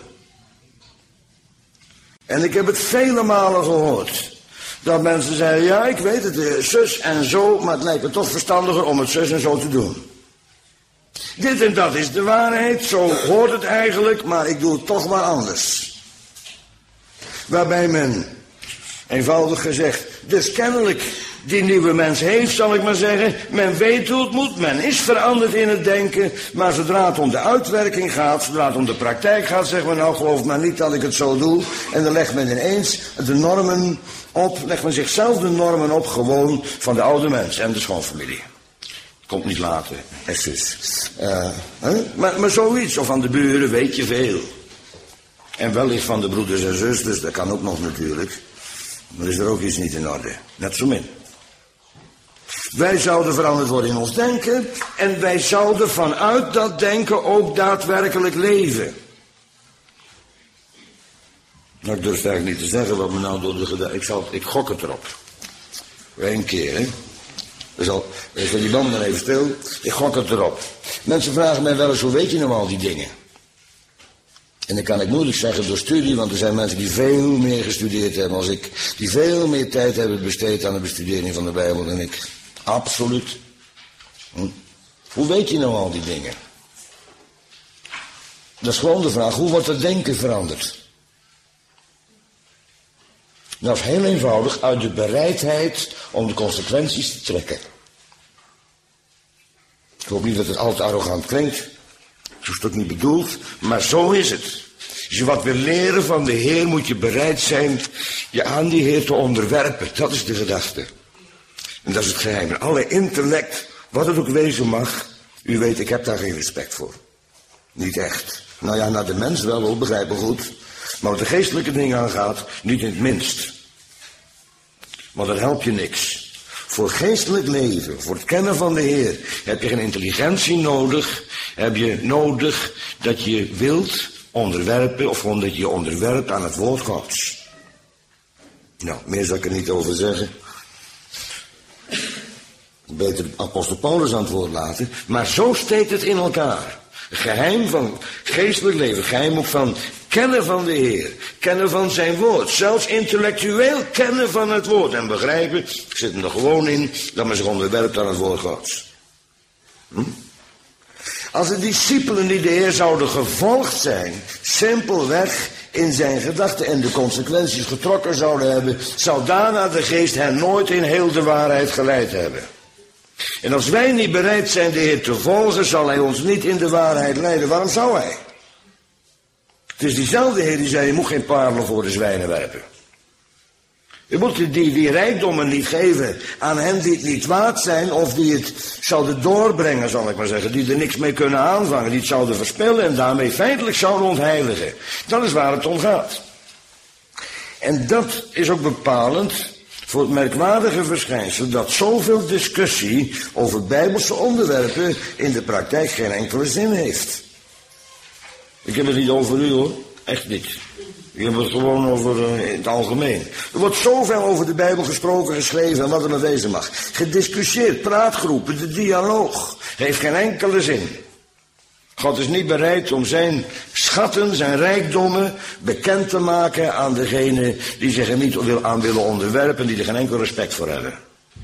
En ik heb het vele malen gehoord. Dat mensen zeggen, ja, ik weet het, zus en zo, maar het lijkt me toch verstandiger om het zus en zo te doen. Dit en dat is de waarheid, zo hoort het eigenlijk, maar ik doe het toch maar anders. Waarbij men, eenvoudig gezegd, dus kennelijk die nieuwe mens heeft, zal ik maar zeggen. Men weet hoe het moet, men is veranderd in het denken, maar zodra het om de uitwerking gaat, zodra het om de praktijk gaat, zeggen we nou, geloof maar niet dat ik het zo doe. En dan legt men ineens de normen op, legt men zichzelf de normen op, gewoon van de oude mens en de schoonfamilie. Komt niet later, excuus. Uh, huh? maar, maar zoiets, of van de buren weet je veel. En wellicht van de broeders en zusters, dat kan ook nog natuurlijk. Maar is er ook iets niet in orde, net zo min. Wij zouden veranderd worden in ons denken en wij zouden vanuit dat denken ook daadwerkelijk leven. Nou, ik durf eigenlijk niet te zeggen wat me nou door de gedachte... Ik, zal, ik gok het erop. Eén keer, hè. Dus al, dus die man dan even stil. Ik gok het erop. Mensen vragen mij wel eens, hoe weet je nou al die dingen? En dan kan ik moeilijk zeggen door studie, want er zijn mensen die veel meer gestudeerd hebben als ik. Die veel meer tijd hebben besteed aan de bestudering van de Bijbel dan ik. Absoluut. Hm? Hoe weet je nou al die dingen? Dat is gewoon de vraag, hoe wordt het denken veranderd? Nou, dat is heel eenvoudig, uit de bereidheid om de consequenties te trekken. Ik hoop niet dat het altijd arrogant klinkt. Zo is het ook niet bedoeld, maar zo is het. Als je wat wil leren van de Heer, moet je bereid zijn je aan die Heer te onderwerpen. Dat is de gedachte. En dat is het geheim. Alle intellect, wat het ook wezen mag, u weet, ik heb daar geen respect voor. Niet echt. Nou ja, naar de mens wel, hoor, begrijp me goed. Maar wat de geestelijke dingen aangaat, niet in het minst. Want dan help je niks. Voor geestelijk leven, voor het kennen van de Heer, heb je geen intelligentie nodig. Heb je nodig dat je wilt onderwerpen, of gewoon dat je je onderwerpt aan het woord Gods. Nou, meer zal ik er niet over zeggen. Beter apostel Paulus aan het woord laten. Maar zo steekt het in elkaar. Het geheim van geestelijk leven, het geheim ook van kennen van de Heer, kennen van zijn woord, zelfs intellectueel kennen van het woord en begrijpen, ik zit er gewoon in, dat men zich onderwerpt aan het woord Gods. Hm? Als de discipelen die de Heer zouden gevolgd zijn, simpelweg in zijn gedachten en de consequenties getrokken zouden hebben, zou daarna de geest hen nooit in heel de waarheid geleid hebben. En als wij niet bereid zijn de Heer te volgen, zal hij ons niet in de waarheid leiden. Waarom zou hij? Het is diezelfde Heer die zei, je moet geen parelen voor de zwijnen werpen. Je moet die, die rijkdommen niet geven aan hen die het niet waard zijn, of die het zouden doorbrengen, zal ik maar zeggen, die er niks mee kunnen aanvangen, die het zouden verspillen en daarmee feitelijk zouden ontheiligen. Dat is waar het om gaat. En dat is ook bepalend voor het merkwaardige verschijnsel dat zoveel discussie over bijbelse onderwerpen in de praktijk geen enkele zin heeft. Ik heb het niet over u, hoor. Echt niet. Ik heb het gewoon over uh, in het algemeen. Er wordt zoveel over de Bijbel gesproken, geschreven en wat er maar wezen mag. Gediscussieerd, praatgroepen, de dialoog. Heeft geen enkele zin. God is niet bereid om zijn schatten, zijn rijkdommen bekend te maken aan degene die zich er niet aan willen onderwerpen, die er geen enkel respect voor hebben.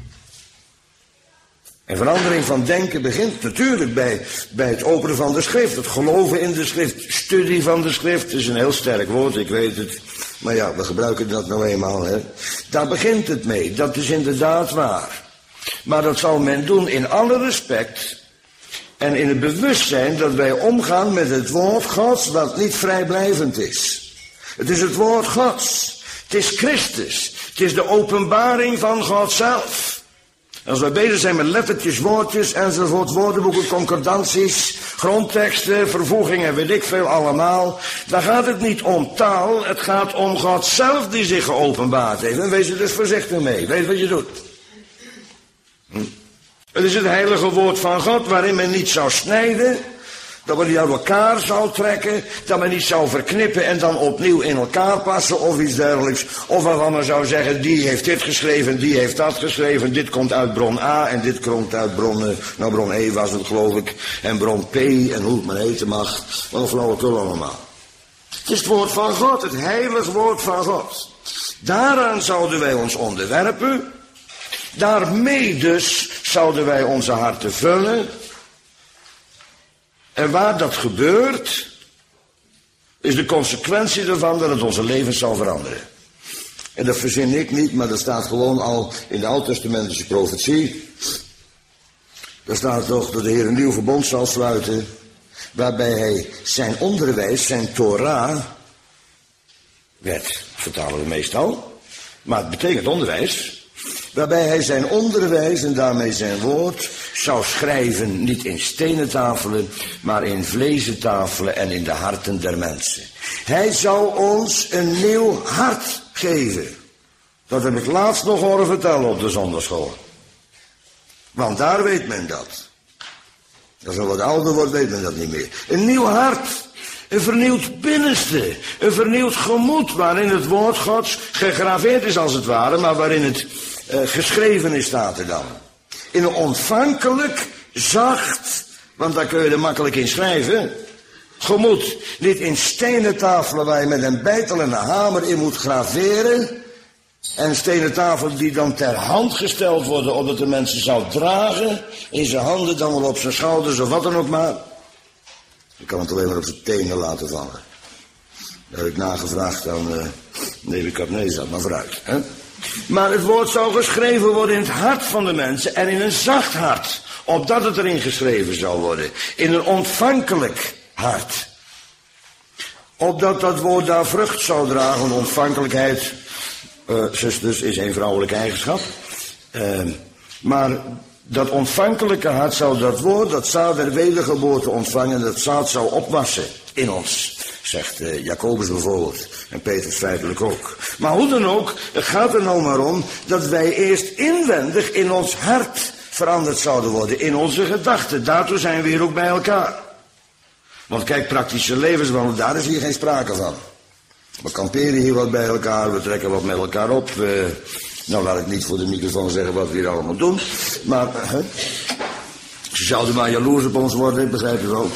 En verandering van denken begint natuurlijk bij, bij het openen van de schrift, het geloven in de schrift, studie van de schrift is een heel sterk woord, ik weet het. Maar ja, we gebruiken dat nou eenmaal, hè. Daar begint het mee, dat is inderdaad waar. Maar dat zal men doen in alle respect en in het bewustzijn dat wij omgaan met het woord Gods wat niet vrijblijvend is. Het is het woord Gods. Het is Christus. Het is de openbaring van God zelf. Als wij bezig zijn met lettertjes, woordjes enzovoort, woordenboeken, concordanties, grondteksten, vervoegingen, weet ik veel allemaal, dan gaat het niet om taal, het gaat om God zelf die zich geopenbaard heeft. En wees er dus voorzichtig mee, weet wat je doet. Hm? Het is het heilige woord van God waarin men niet zou snijden, dat men niet uit elkaar zou trekken, dat men niet zou verknippen en dan opnieuw in elkaar passen of iets dergelijks. Of waarvan men zou zeggen, die heeft dit geschreven, die heeft dat geschreven, dit komt uit bron A en dit komt uit bron, nou bron E was het geloof ik, en bron P en hoe het maar heten mag, wat een flauwekul allemaal. Het is het woord van God, het heilige woord van God. Daaraan zouden wij ons onderwerpen, daarmee dus zouden wij onze harten vullen. En waar dat gebeurt, is de consequentie ervan dat het onze levens zal veranderen. En dat verzin ik niet, maar dat staat gewoon al in de Oud-testamentische profetie. Daar staat toch dat de Heer een nieuw verbond zal sluiten, waarbij hij zijn onderwijs, zijn Torah, wet vertalen we meestal, maar het betekent onderwijs, waarbij hij zijn onderwijs en daarmee zijn woord zou schrijven, niet in stenen tafelen, maar in vlezen tafelen en in de harten der mensen. Hij zou ons een nieuw hart geven. Dat heb ik laatst nog horen vertellen op de zondagschool. Want daar weet men dat. Als er wat ouder wordt, weet men dat niet meer. Een nieuw hart. Een vernieuwd binnenste, een vernieuwd gemoed waarin het woord Gods gegraveerd is als het ware, maar waarin het uh, geschreven is, staat er dan. In een ontvankelijk, zacht, want daar kun je er makkelijk in schrijven, gemoed. Niet in stenen tafelen waar je met een bijtel en een hamer in moet graveren. En stenen tafelen die dan ter hand gesteld worden, opdat de mensen zou dragen. In zijn handen, dan wel op zijn schouders of wat dan ook maar. Je kan het alleen maar op zijn tenen laten vallen. Daar heb ik nagevraagd aan uh, Nebukadnezar, maar vooruit. Hè? Maar het woord zou geschreven worden in het hart van de mensen en in een zacht hart. Opdat het erin geschreven zou worden. In een ontvankelijk hart. Opdat dat woord daar vrucht zou dragen. Ontvankelijkheid, uh, zusters, is een vrouwelijke eigenschap. Uh, maar dat ontvankelijke hart zou dat woord, dat zaad der wedergeboorte ontvangen. Dat zaad zou opwassen in ons. Zegt uh, Jacobus bijvoorbeeld. En Petrus feitelijk ook. Maar hoe dan ook, het gaat er nou maar om dat wij eerst inwendig in ons hart veranderd zouden worden. In onze gedachten. Daartoe zijn we hier ook bij elkaar. Want kijk, praktische levenswandel, daar is hier geen sprake van. We kamperen hier wat bij elkaar, we trekken wat met elkaar op. We, nou, laat ik niet voor de microfoon zeggen wat we hier allemaal doen. Maar, uh, ze zouden maar jaloers op ons worden, begrijp je wel.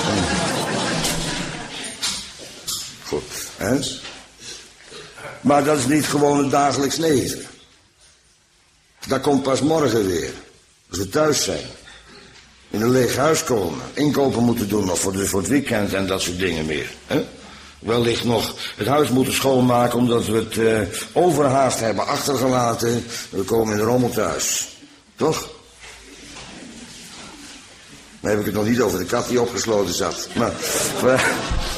Goed, hè? Maar dat is niet gewoon het dagelijks leven. Dat komt pas morgen weer. Als we thuis zijn. In een leeg huis komen. Inkopen moeten doen nog voor, de, voor het weekend en dat soort dingen meer. Hè? Wellicht nog het huis moeten schoonmaken omdat we het uh, overhaast hebben achtergelaten. We komen in de rommel thuis. Toch? Dan heb ik het nog niet over de kat die opgesloten zat. Maar... maar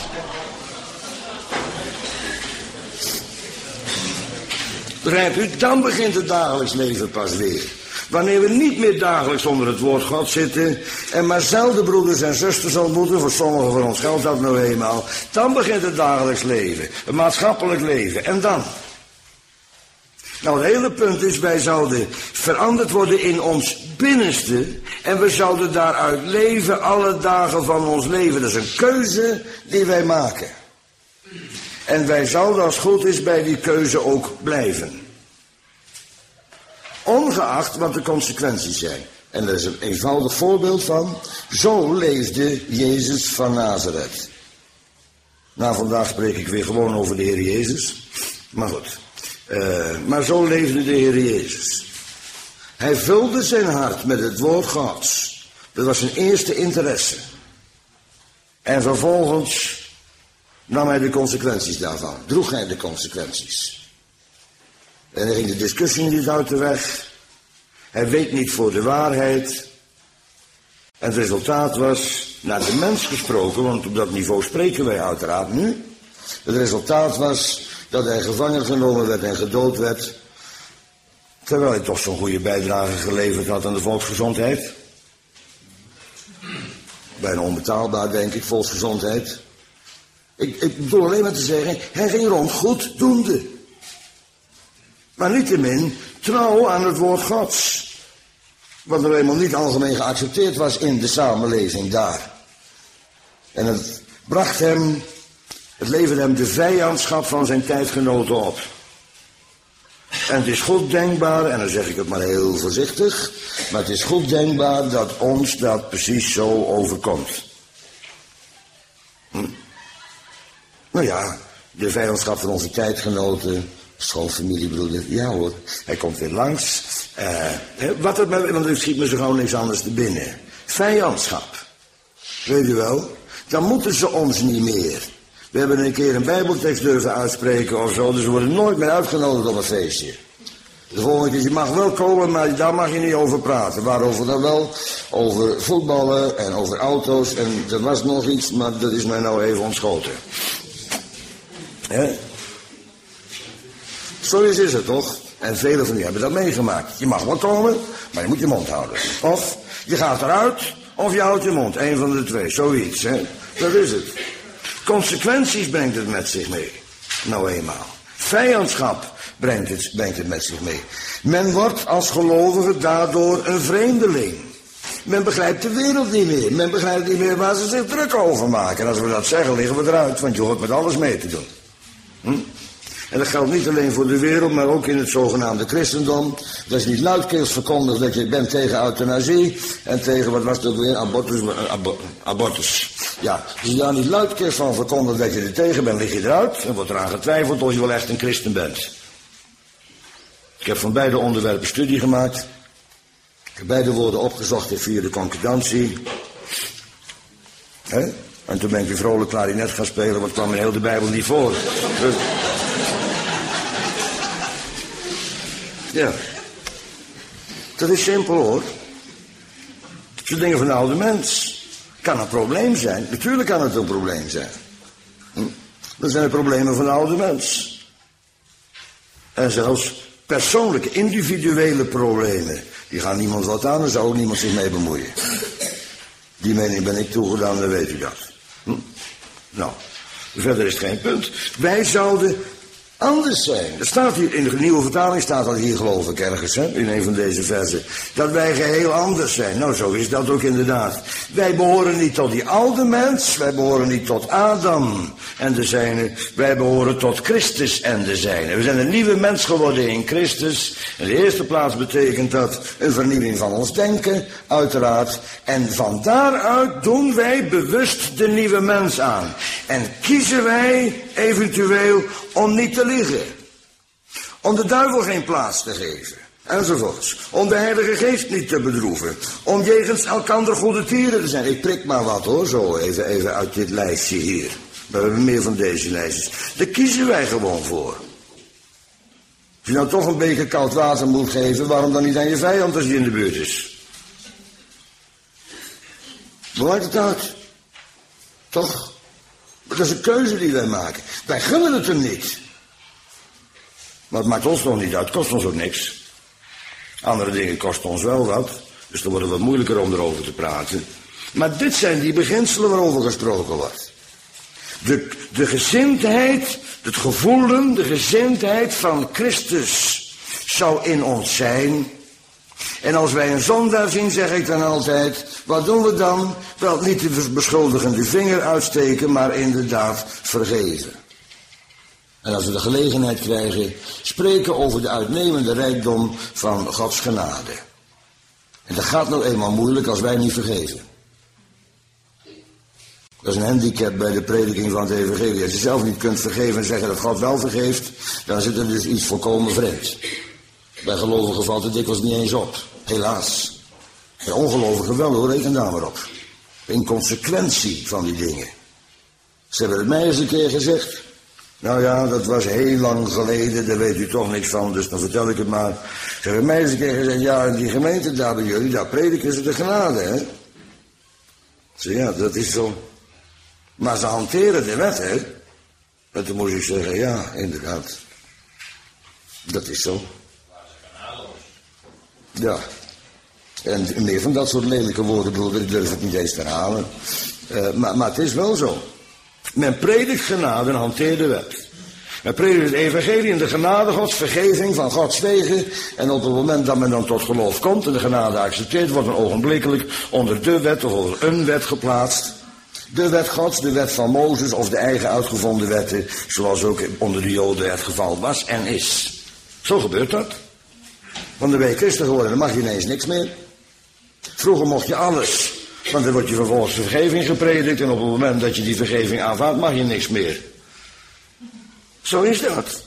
begrijp u? Dan begint het dagelijks leven pas weer. Wanneer we niet meer dagelijks onder het woord God zitten en maar zelden broeders en zusters ontmoeten, voor sommigen van ons geldt dat nou eenmaal, dan begint het dagelijks leven, het maatschappelijk leven. En dan? Nou, het hele punt is, wij zouden veranderd worden in ons binnenste en we zouden daaruit leven alle dagen van ons leven. Dat is een keuze die wij maken. En wij zouden, als het goed is, bij die keuze ook blijven. Ongeacht wat de consequenties zijn. En daar is een eenvoudig voorbeeld van. Zo leefde Jezus van Nazareth. Nou, vandaag spreek ik weer gewoon over de Heer Jezus. Maar goed. Uh, maar zo leefde de Heer Jezus. Hij vulde zijn hart met het woord Gods. Dat was zijn eerste interesse. En vervolgens nam hij de consequenties daarvan. Droeg hij de consequenties. En hij ging de discussie niet uit de weg. Hij week niet voor de waarheid. En het resultaat was, naar de mens gesproken, want op dat niveau spreken wij uiteraard nu. Het resultaat was dat hij gevangen genomen werd en gedood werd. Terwijl hij toch zo'n goede bijdrage geleverd had aan de volksgezondheid. Bijna onbetaalbaar, denk ik, volksgezondheid. Ik, ik bedoel alleen maar te zeggen, hij ging rond goeddoende. Maar niettemin trouw aan het woord Gods. Wat er helemaal niet algemeen geaccepteerd was in de samenleving daar. En het bracht hem, het leverde hem de vijandschap van zijn tijdgenoten op. En het is goed denkbaar, en dan zeg ik het maar heel voorzichtig, maar het is goed denkbaar dat ons dat precies zo overkomt. Hm? Nou ja, de vijandschap van onze tijdgenoten, schoonfamilie bedoel, ja hoor, hij komt weer langs. Uh, wat het, want er schiet me zo gauw niks anders te binnen. Vijandschap. Weet u wel? Dan moeten ze ons niet meer. We hebben een keer een bijbeltekst durven uitspreken of zo, dus we worden nooit meer uitgenodigd op een feestje. De volgende keer, je mag wel komen, maar daar mag je niet over praten. Waarover dan wel? Over voetballen en over auto's en er was nog iets, maar dat is mij nou even ontschoten. Hè? Zo is het toch? En velen van u hebben dat meegemaakt. Je mag wel komen, maar je moet je mond houden. Of je gaat eruit, of je houdt je mond. Eén van de twee, zoiets. Hè? Dat is het. Consequenties brengt het met zich mee. Nou eenmaal. Vijandschap brengt het, brengt het met zich mee. Men wordt als gelovige daardoor een vreemdeling. Men begrijpt de wereld niet meer. Men begrijpt niet meer waar ze zich druk over maken. En als we dat zeggen, liggen we eruit, want je hoort met alles mee te doen. Hm? En dat geldt niet alleen voor de wereld, maar ook in het zogenaamde christendom. Dat is niet luidkeels verkondigd dat je bent tegen euthanasie en tegen, wat was het ook weer, abortus. Abo, abortus. Ja, als je daar niet luidkeels van verkondigt dat je er tegen bent, lig je eruit. En wordt eraan getwijfeld of je wel echt een christen bent. Ik heb van beide onderwerpen studie gemaakt. Ik heb beide woorden opgezocht via de concordantie. He? En toen ben ik weer vrolijk klarinet gaan spelen, want kwam in heel de Bijbel niet voor. Dus... Ja. Dat is simpel hoor. Zo'n dingen van de oude mens. Kan een probleem zijn. Natuurlijk kan het een probleem zijn. Hm? Dat zijn de problemen van de oude mens. En zelfs persoonlijke, individuele problemen. Die gaan niemand wat aan, daar zou ook niemand zich mee bemoeien. Die mening ben ik toegedaan, dan weet u dat. Hm? Nou, verder is het geen punt. Wij zouden anders zijn. Er staat hier, in de nieuwe vertaling staat dat hier geloof ik ergens, hè, in een van deze versen. Dat wij geheel anders zijn. Nou, zo is dat ook inderdaad. Wij behoren niet tot die oude mens. Wij behoren niet tot Adam en de zijne. Wij behoren tot Christus en de zijne. We zijn een nieuwe mens geworden in Christus. In de eerste plaats betekent dat een vernieuwing van ons denken, uiteraard. En van daaruit doen wij bewust de nieuwe mens aan. En kiezen wij eventueel om niet te liegen. Om de duivel geen plaats te geven. Enzovoorts. Om de Heilige Geest niet te bedroeven. Om jegens elkander goede tieren te zijn. Ik prik maar wat hoor, zo even, even uit dit lijstje hier. We hebben meer van deze lijstjes. Daar kiezen wij gewoon voor. Als je nou toch een beker koud water moet geven, waarom dan niet aan je vijand als die in de buurt is? Hoe maakt het uit? Toch? Dat is een keuze die wij maken. Wij gunnen het hem niet. Maar het maakt ons nog niet uit. Het kost ons ook niks. Andere dingen kosten ons wel wat. Dus dan wordt het wat moeilijker om erover te praten. Maar dit zijn die beginselen waarover gesproken wordt. De, de gezindheid, het gevoelen, de gezindheid van Christus zou in ons zijn. En als wij een zondaar zien, zeg ik dan altijd, wat doen we dan? Wel, niet de beschuldigende vinger uitsteken, maar inderdaad vergeven. En als we de gelegenheid krijgen, spreken over de uitnemende rijkdom van Gods genade. En dat gaat nou eenmaal moeilijk als wij niet vergeven. Dat is een handicap bij de prediking van het evangelie. Als je zelf niet kunt vergeven en zeggen dat God wel vergeeft, dan zit er dus iets volkomen vreemd. Bij gelovigen valt het dikwijls niet eens op. Helaas. Bij ongelovigen wel hoor, reken daar maar op. De inconsequentie van die dingen. Ze hebben het mij eens een keer gezegd. Nou ja, dat was heel lang geleden, daar weet u toch niks van, dus dan vertel ik het maar. Ze hebben mij eens een keer gezegd, ja, in die gemeente daar bij jullie, daar prediken ze de genade, hè. Ze ja, dat is zo. Maar ze hanteren de wet, hè. En toen moest ik zeggen, ja, inderdaad. Dat is zo. Ja. En meer van dat soort lelijke woorden, broeder, ik durf het niet eens te herhalen. Uh, maar, maar het is wel zo. Men predikt genade en hanteert de wet. Men predikt het evangelie en de genade Gods, vergeving van Gods wegen. En op het moment dat men dan tot geloof komt en de genade accepteert, wordt men ogenblikkelijk onder de wet of onder een wet geplaatst. De wet Gods, de wet van Mozes of de eigen uitgevonden wetten, zoals ook onder de Joden het geval was en is. Zo gebeurt dat. Want dan ben je christen geworden, dan mag je ineens niks meer. Vroeger mocht je alles. Want dan wordt je vervolgens de vergeving gepredikt en op het moment dat je die vergeving aanvaardt, mag je niks meer. Zo is dat.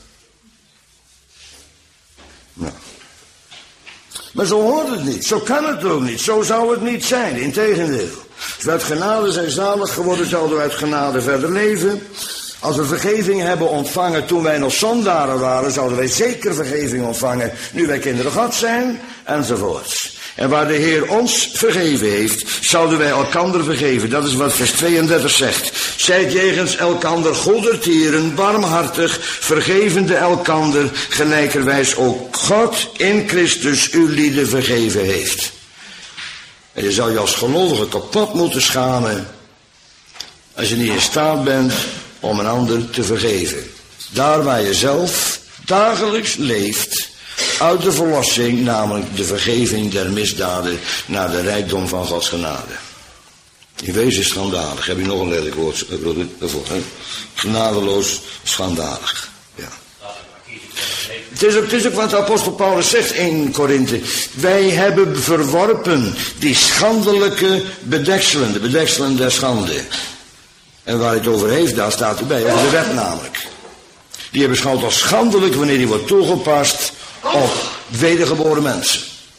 Nou. Maar zo hoort het niet, zo kan het ook niet, zo zou het niet zijn, integendeel. Als we uit genade zijn zalig geworden, zouden we uit genade verder leven. Als we vergeving hebben ontvangen toen wij nog zondaren waren, zouden wij zeker vergeving ontvangen nu wij kinderen God zijn, enzovoorts. En waar de Heer ons vergeven heeft, zouden wij elkander vergeven. Dat is wat vers tweeëndertig zegt. Zijt jegens elkander goedertieren, barmhartig, vergevende elkander, gelijkerwijs ook God in Christus uw lieden vergeven heeft. En je zou je als gelovige kapot moeten schamen als je niet in staat bent om een ander te vergeven. Daar waar je zelf dagelijks leeft, uit de verlossing, namelijk de vergeving der misdaden, naar de rijkdom van Gods genade. In wezen schandalig. Heb je nog een lelijk woord ervoor? Hè? Genadeloos, schandalig. Ja. Het is, ook, het is ook wat de apostel Paulus zegt in Korinthe. Wij hebben verworpen die schandelijke bedekselen, de bedekselen der schande. En waar hij het over heeft, daar staat erbij, over de wet namelijk. Die hebben beschouwd als schandelijk wanneer die wordt toegepast op wedergeboren mensen.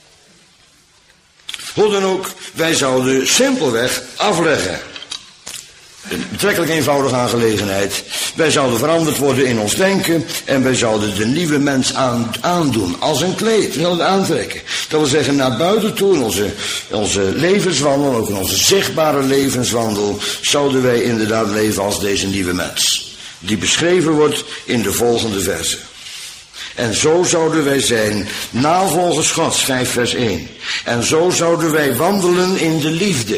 Hoe dan ook, wij zouden simpelweg afleggen. Een betrekkelijk eenvoudige aangelegenheid. Wij zouden veranderd worden in ons denken en wij zouden de nieuwe mens aan, aandoen als een kleed. We zouden het aantrekken. Dat wil zeggen, naar buiten toe in onze, onze levenswandel, ook in onze zichtbare levenswandel, zouden wij inderdaad leven als deze nieuwe mens. Die beschreven wordt in de volgende verse. En zo zouden wij zijn, navolgers Gods, vijf vers één. En zo zouden wij wandelen in de liefde.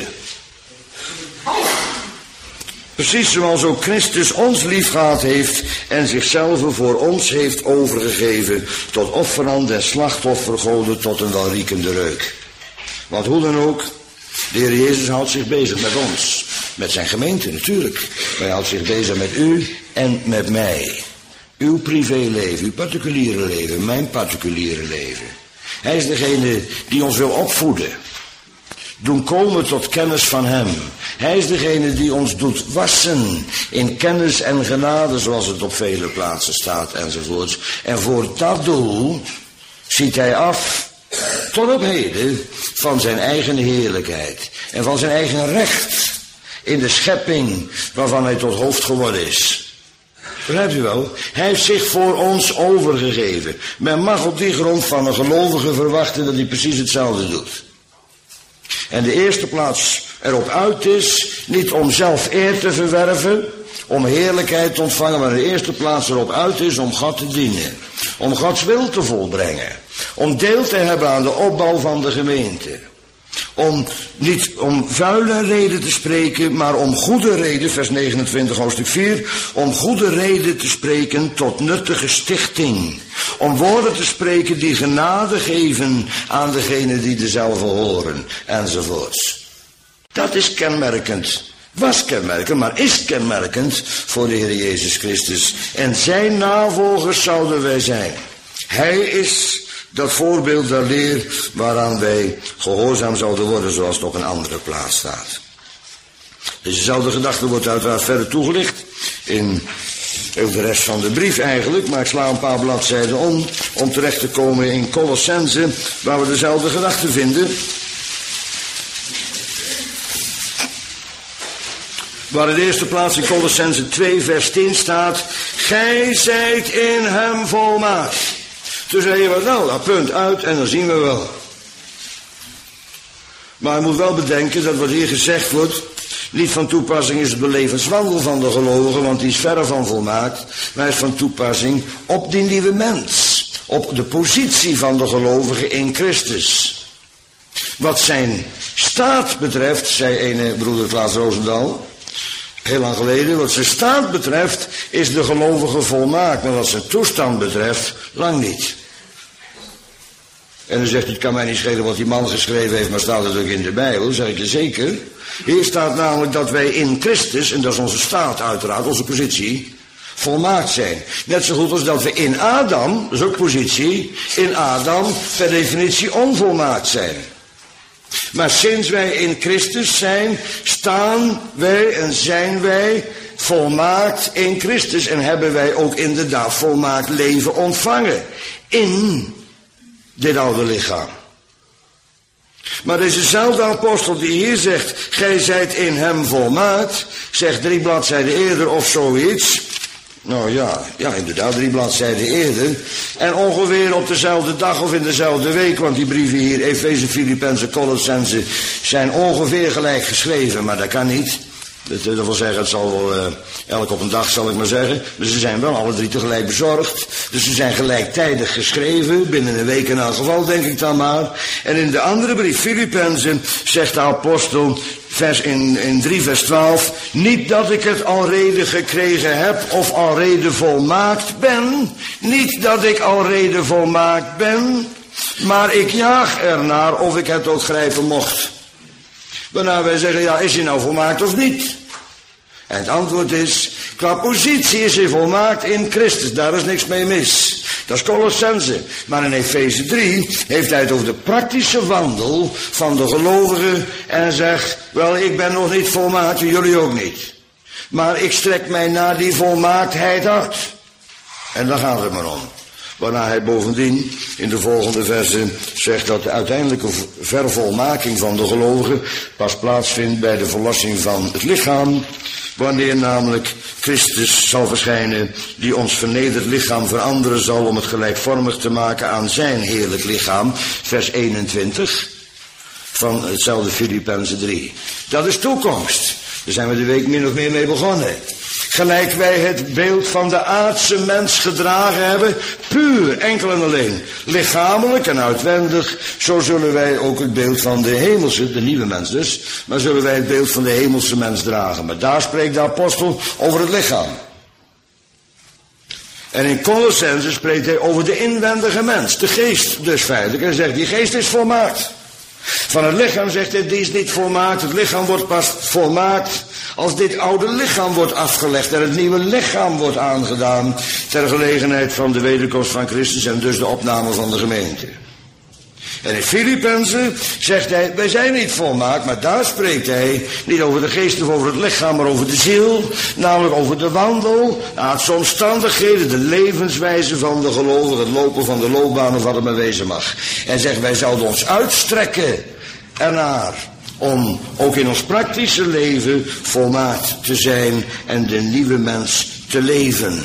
Precies zoals ook Christus ons lief gehad heeft en zichzelf voor ons heeft overgegeven tot offerand en slachtoffergoden tot een welriekende reuk. Want hoe dan ook, de Heer Jezus houdt zich bezig met ons. Met zijn gemeente natuurlijk. Maar hij houdt zich bezig met u en met mij. Uw privéleven, uw particuliere leven, mijn particuliere leven. Hij is degene die ons wil opvoeden. Doen komen tot kennis van hem. Hij is degene die ons doet wassen in kennis en genade, zoals het op vele plaatsen staat enzovoorts. En voor dat doel ziet hij af, tot op heden, van zijn eigen heerlijkheid. En van zijn eigen recht in de schepping waarvan hij tot hoofd geworden is. Begrijpt u wel? Hij heeft zich voor ons overgegeven. Men mag op die grond van een gelovige verwachten dat hij precies hetzelfde doet. En de eerste plaats erop uit is, niet om zelf eer te verwerven, om heerlijkheid te ontvangen, maar de eerste plaats erop uit is om God te dienen. Om Gods wil te volbrengen. Om deel te hebben aan de opbouw van de gemeente. Om niet om vuile reden te spreken, maar om goede reden, vers negenentwintig hoofdstuk vier, om goede reden te spreken tot nuttige stichting. Om woorden te spreken die genade geven aan degenen die dezelfde horen, enzovoorts. Dat is kenmerkend. Was kenmerkend, maar is kenmerkend voor de Heer Jezus Christus. En zijn navolgers zouden wij zijn. Hij is dat voorbeeld der leer waaraan wij gehoorzaam zouden worden, zoals het op een andere plaats staat. Dezezelfde gedachte wordt uiteraard verder toegelicht in ook de rest van de brief eigenlijk, maar ik sla een paar bladzijden om, om terecht te komen in Colossense, waar we dezelfde gedachte vinden. Waar in de eerste plaats in Colossense twee vers tien staat, gij zijt in hem volmaakt. Toen zei je, wat nou, dat punt uit en dan zien we wel. Maar je moet wel bedenken dat wat hier gezegd wordt niet van toepassing is op de levenswandel van de gelovigen, want die is verre van volmaakt, maar is van toepassing op die nieuwe mens. Op de positie van de gelovigen in Christus. Wat zijn staat betreft, zei ene broeder Klaas Roosendaal, heel lang geleden, wat zijn staat betreft is de gelovige volmaakt, maar wat zijn toestand betreft, lang niet. En dan zegt hij, het kan mij niet schelen wat die man geschreven heeft, maar staat het ook in de Bijbel, zeg ik je zeker. Hier staat namelijk dat wij in Christus, en dat is onze staat uiteraard, onze positie, volmaakt zijn. Net zo goed als dat we in Adam, dat is ook positie, in Adam per definitie onvolmaakt zijn. Maar sinds wij in Christus zijn, staan wij en zijn wij volmaakt in Christus. En hebben wij ook inderdaad volmaakt leven ontvangen. In dit oude lichaam. Maar dezezelfde apostel die hier zegt, gij zijt in hem volmaakt, zegt drie bladzijden eerder of zoiets. Nou ja, ja inderdaad, drie bladzijden eerder. En ongeveer op dezelfde dag of in dezelfde week, want die brieven hier, Efeze, Filippenzen, Colossense, zijn ongeveer gelijk geschreven, maar dat kan niet. Dat, dat wil zeggen, het zal wel uh, elk op een dag, zal ik maar zeggen. Maar ze zijn wel alle drie tegelijk bezorgd. Dus ze zijn gelijktijdig geschreven, binnen een week in elk geval, denk ik dan maar. En in de andere brief, Filippenzen, zegt de apostel vers in, in drie vers twaalf... niet dat ik het alrede gekregen heb of alrede volmaakt ben. Niet dat ik alrede volmaakt ben, maar ik jaag ernaar of ik het ook grijpen mocht. Waarna wij zeggen, ja, is hij nou volmaakt of niet? En het antwoord is, qua positie is hij volmaakt in Christus. Daar is niks mee mis. Dat is Colossense. Maar in Efeze drie heeft hij het over de praktische wandel van de gelovigen en zegt, wel, ik ben nog niet volmaakt en jullie ook niet. Maar ik strek mij naar die volmaaktheid uit. En daar gaat het maar om. Waarna hij bovendien in de volgende versen zegt dat de uiteindelijke vervolmaking van de gelovigen pas plaatsvindt bij de verlossing van het lichaam. Wanneer namelijk Christus zal verschijnen, die ons vernederd lichaam veranderen zal om het gelijkvormig te maken aan zijn heerlijk lichaam. Vers eenentwintig van hetzelfde Filippenzen drie. Dat is toekomst. Daar zijn we de week min of meer mee begonnen. Gelijk wij het beeld van de aardse mens gedragen hebben, puur, enkel en alleen, lichamelijk en uitwendig, zo zullen wij ook het beeld van de hemelse, de nieuwe mens dus, maar zullen wij het beeld van de hemelse mens dragen. Maar daar spreekt de apostel over het lichaam. En in Colossense spreekt hij over de inwendige mens, de geest dus feitelijk. En zegt, die geest is volmaakt. Van het lichaam zegt hij, die is niet volmaakt. Het lichaam wordt pas volmaakt als dit oude lichaam wordt afgelegd en het nieuwe lichaam wordt aangedaan ter gelegenheid van de wederkomst van Christus en dus de opname van de gemeente. En in Filippenzen zegt hij, wij zijn niet volmaakt, maar daar spreekt hij niet over de geest of over het lichaam, maar over de ziel, namelijk over de wandel, de aardse omstandigheden, de levenswijze van de gelovigen, het lopen van de loopbaan of wat het maar wezen mag. En zegt, wij zouden ons uitstrekken ernaar om ook in ons praktische leven volmaakt te zijn en de nieuwe mens te leven.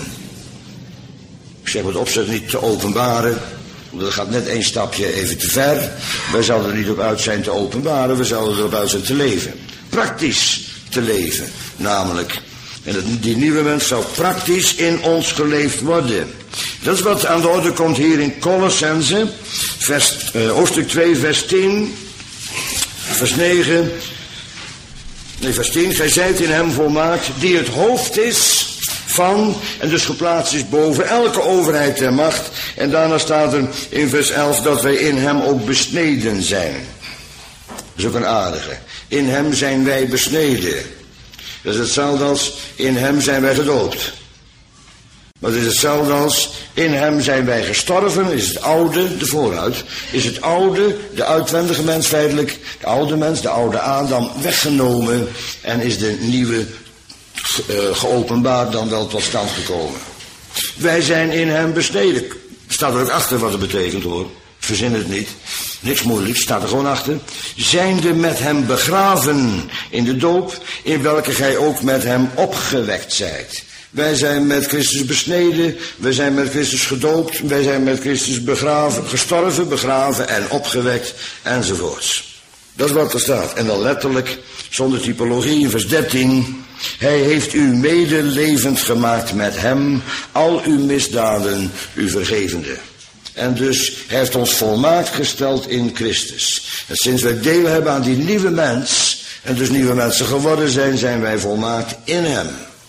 Ik zeg met opzet niet te openbaren. Dat gaat net één stapje even te ver. Wij zouden er niet op uit zijn te openbaren, we zouden erop uit zijn te leven. Praktisch te leven, namelijk. En dat, die nieuwe mens zou praktisch in ons geleefd worden. Dat is wat aan de orde komt hier in Colossense, vers, uh, hoofdstuk twee, vers tien, vers negen. Nee, vers tien. Gij zijt in hem volmaakt, die het hoofd is van, en dus geplaatst is boven elke overheid ter macht. En daarna staat er in vers elf dat wij in hem ook besneden zijn. Dat is ook een aardige. In hem zijn wij besneden. Dat is hetzelfde als in hem zijn wij gedoopt. Maar het is hetzelfde als in hem zijn wij gestorven, is het oude, de vooruit, is het oude, de uitwendige mens feitelijk, de oude mens, de oude Adam weggenomen en is de nieuwe Uh, geopenbaard dan wel tot stand gekomen. Wij zijn in hem besneden. Staat er ook achter wat het betekent hoor. Verzin het niet. Niks moeilijks, staat er gewoon achter. Zijnde met hem begraven in de doop, in welke gij ook met hem opgewekt zijt. Wij zijn met Christus besneden, wij zijn met Christus gedoopt, wij zijn met Christus begraven, gestorven, begraven en opgewekt enzovoorts. Dat is wat er staat. En dan letterlijk, zonder typologie, in vers dertien. Hij heeft u medelevend gemaakt met hem, al uw misdaden u vergevende. En dus, hij heeft ons volmaakt gesteld in Christus. En sinds wij deel hebben aan die nieuwe mens, en dus nieuwe mensen geworden zijn, zijn wij volmaakt in hem.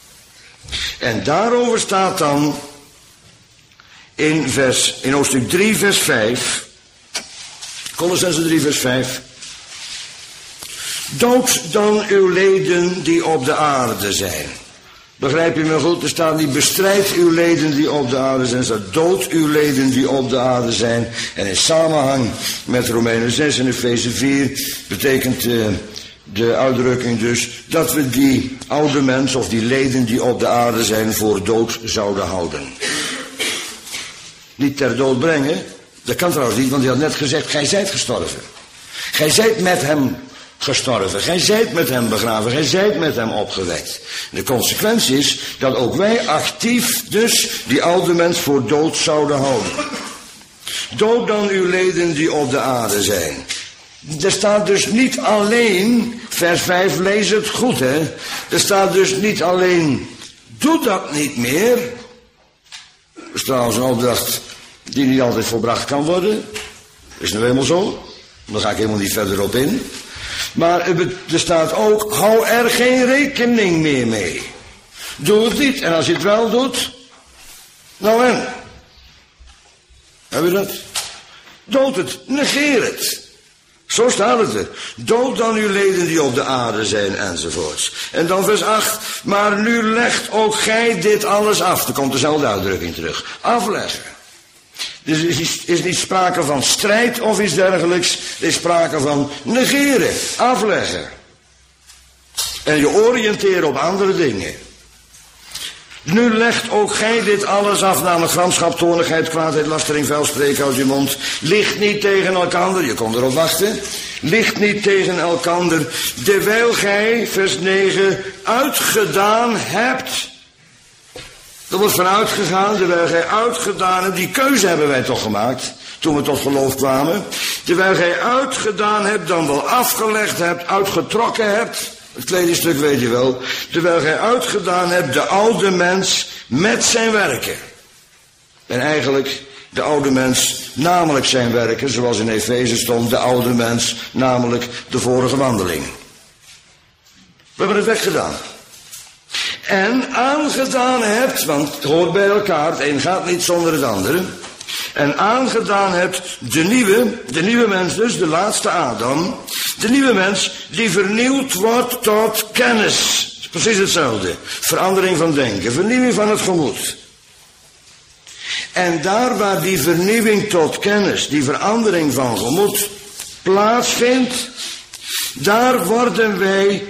En daarover staat dan in, vers, in hoofdstuk drie, vers vijf, Colossense drie, vers vijf. Dood dan uw leden die op de aarde zijn. Begrijp je me goed? Er staat niet bestrijd uw leden die op de aarde zijn. Er staat dood uw leden die op de aarde zijn. En in samenhang met Romeinen zes en Efeze vier betekent uh, de uitdrukking dus dat we die oude mens of die leden die op de aarde zijn voor dood zouden houden. Niet ter dood brengen. Dat kan trouwens niet, want hij had net gezegd, gij zijt gestorven. Gij zijt met hem gestorven. Gij zijt met hem begraven. Gij zijt met hem opgewekt. De consequentie is dat ook wij actief dus die oude mens voor dood zouden houden. Dood dan uw leden die op de aarde zijn. Er staat dus niet alleen, vers vijf, lees het goed hè. Er staat dus niet alleen, doe dat niet meer. Dat is trouwens een opdracht die niet altijd volbracht kan worden. Dat is nu helemaal zo. Daar ga ik helemaal niet verder op in. Maar er staat ook, hou er geen rekening meer mee. Doe het niet. En als je het wel doet, nou en? Heb je dat? Dood het, negeer het. Zo staat het er. Dood dan uw leden die op de aarde zijn, enzovoorts. En dan vers acht. Maar nu legt ook gij dit alles af. Er komt dezelfde uitdrukking terug. Afleggen. Dus er is, is niet sprake van strijd of iets dergelijks. Er is sprake van negeren, afleggen. En je oriënteren op andere dingen. Nu legt ook gij dit alles af, namelijk gramschap, toornigheid, kwaadheid, lastering, vuilspreken uit je mond. Licht niet tegen elkander, je kon erop wachten. Licht niet tegen elkander, terwijl gij, vers negen, uitgedaan hebt. Er wordt vanuit gegaan, terwijl gij uitgedaan hebt, die keuze hebben wij toch gemaakt, toen we tot geloof kwamen. Terwijl gij uitgedaan hebt, dan wel afgelegd hebt, uitgetrokken hebt. Het tweede stuk weet je wel. Terwijl gij uitgedaan hebt de oude mens met zijn werken. En eigenlijk de oude mens, namelijk zijn werken, zoals in Efeze stond, de oude mens, namelijk de vorige wandeling. We hebben het weggedaan. En aangedaan hebt, want het hoort bij elkaar, het een gaat niet zonder het andere. En aangedaan hebt de nieuwe, de nieuwe mens dus, de laatste Adam. De nieuwe mens die vernieuwd wordt tot kennis. Precies hetzelfde. Verandering van denken, vernieuwing van het gemoed. En daar waar die vernieuwing tot kennis, die verandering van gemoed plaatsvindt, daar worden wij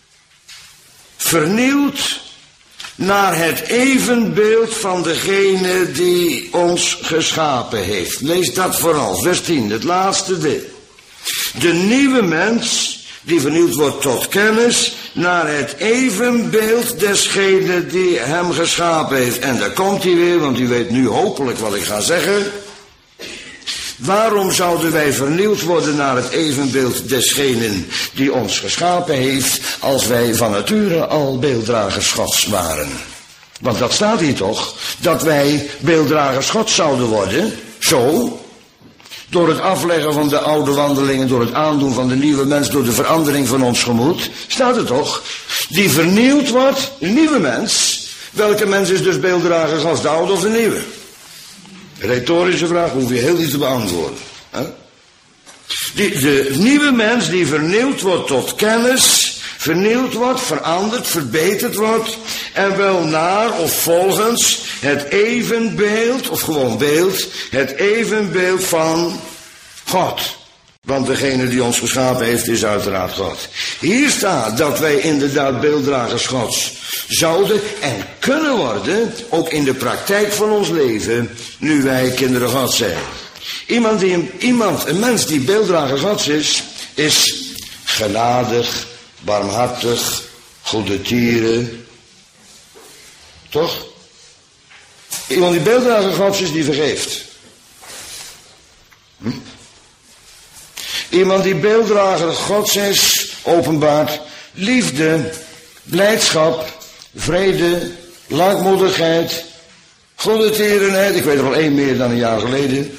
vernieuwd naar het evenbeeld van degene die ons geschapen heeft. Lees dat vooral, vers tien, het laatste deel. De nieuwe mens, die vernieuwd wordt tot kennis, naar het evenbeeld desgene die hem geschapen heeft. En daar komt hij weer, want u weet nu hopelijk wat ik ga zeggen. Waarom zouden wij vernieuwd worden naar het evenbeeld desgenen die ons geschapen heeft, als wij van nature al beelddragers Gods waren? Want dat staat hier toch, dat wij beelddragers Gods zouden worden, zo, door het afleggen van de oude wandelingen, door het aandoen van de nieuwe mens, door de verandering van ons gemoed, staat het toch, die vernieuwd wordt, de nieuwe mens. Welke mens is dus beelddrager Gods, de oude of de nieuwe? Retorische vraag, hoef je heel niet te beantwoorden. Hè? Die, de nieuwe mens die vernieuwd wordt tot kennis, vernieuwd wordt, veranderd, verbeterd wordt, en wel naar of volgens het evenbeeld, of gewoon beeld, het evenbeeld van God. Want degene die ons geschapen heeft is uiteraard God. Hier staat dat wij inderdaad beelddragers Gods zouden en kunnen worden, ook in de praktijk van ons leven, nu wij kinderen Gods zijn. Iemand, die een, iemand, een mens die beelddrager Gods is, is genadig, barmhartig, goede tieren. Toch? Iemand die beelddrager Gods is, die vergeeft. Hm? Iemand die beelddrager Gods is, openbaart liefde, blijdschap, vrede, langmoedigheid, goede tierenheid. Ik weet er wel één meer dan een jaar geleden.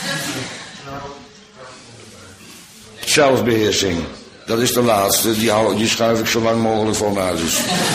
Zelfbeheersing. Dat is de laatste. Die, hou, die schuif ik zo lang mogelijk voor me uit. Dus.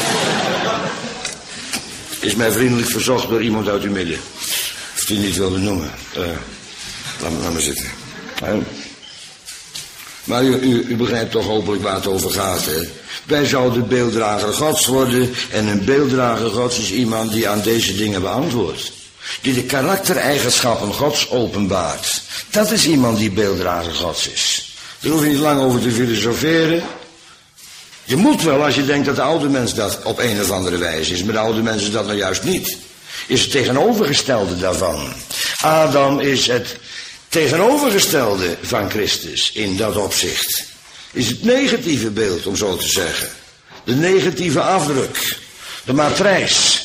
Is mij vriendelijk verzocht door iemand uit uw midden. Of die niet wilde noemen. Uh, laat, laat maar zitten. Uh. Maar u, u, u begrijpt toch hopelijk waar het over gaat, hè? Wij zouden beelddrager Gods worden. En een beelddrager Gods is iemand die aan deze dingen beantwoordt. Die de karaktereigenschappen Gods openbaart. Dat is iemand die beelddrager Gods is. Daar hoef je niet lang over te filosoferen. Je moet wel, als je denkt dat de oude mens dat op een of andere wijze is. Maar de oude mens is dat nou juist niet. Is het tegenovergestelde daarvan. Adam is het tegenovergestelde van Christus in dat opzicht. Is het negatieve beeld, om zo te zeggen. De negatieve afdruk. De matrijs.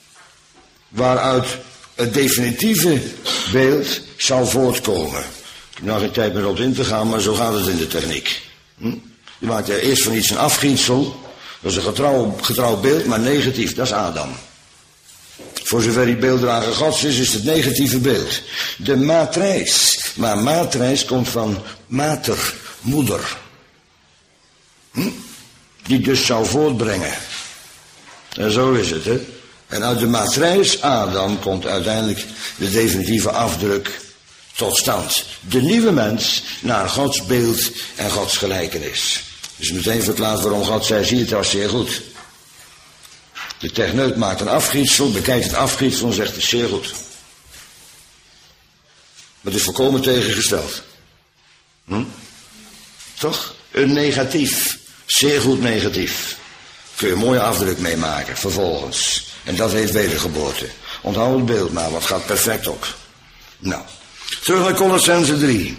Waaruit het definitieve beeld zal voortkomen. Nou, geen tijd meer op in te gaan, maar zo gaat het in de techniek. Hm? Je maakt er eerst van iets een afgietsel. Dat is een getrouw, getrouw beeld, maar negatief. Dat is Adam. Voor zover die beelddrager Gods is, is het negatieve beeld. De matrijs. Maar matrijs komt van mater, moeder. Hm? Die dus zou voortbrengen. En zo is het, hè. En uit de matrijs Adam komt uiteindelijk de definitieve afdruk tot stand. De nieuwe mens naar Gods beeld en Gods gelijkenis. Dus meteen verklaart waarom God zei, zie het was zeer goed. De techneut maakt een afgietsel, bekijkt het afgietsel en zegt, het is zeer goed. Maar het is volkomen tegengesteld. Hm? Toch? Een negatief. Zeer goed negatief. Kun je een mooie afdruk meemaken, vervolgens. En dat heet wedergeboorte. Onthoud het beeld maar, wat gaat perfect op. Nou, terug naar Colossenzen drie.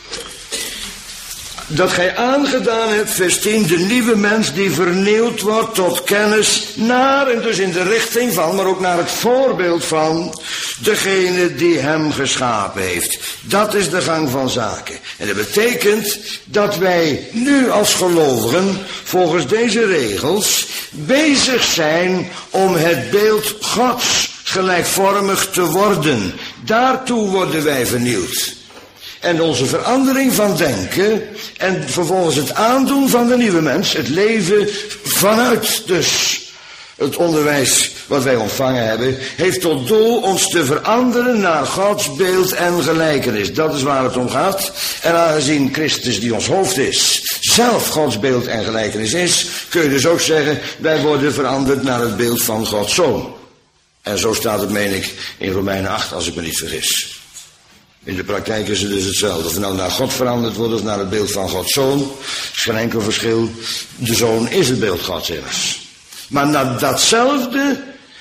Dat gij aangedaan hebt, vers tien, de nieuwe mens die vernieuwd wordt tot kennis naar, en dus in de richting van, maar ook naar het voorbeeld van, degene die hem geschapen heeft. Dat is de gang van zaken. En dat betekent dat wij nu als gelovigen, volgens deze regels, bezig zijn om het beeld Gods gelijkvormig te worden. Daartoe worden wij vernieuwd. En onze verandering van denken en vervolgens het aandoen van de nieuwe mens, het leven vanuit dus het onderwijs wat wij ontvangen hebben, heeft tot doel ons te veranderen naar Gods beeld en gelijkenis. Dat is waar het om gaat. En aangezien Christus die ons hoofd is, zelf Gods beeld en gelijkenis is, kun je dus ook zeggen, wij worden veranderd naar het beeld van Gods Zoon. En zo staat het, meen ik, in Romeinen acht, als ik me niet vergis. In de praktijk is het dus hetzelfde. Of we nou naar God veranderd worden of naar het beeld van Gods Zoon. Er is geen enkel verschil. De Zoon is het beeld Gods immers. Maar naar datzelfde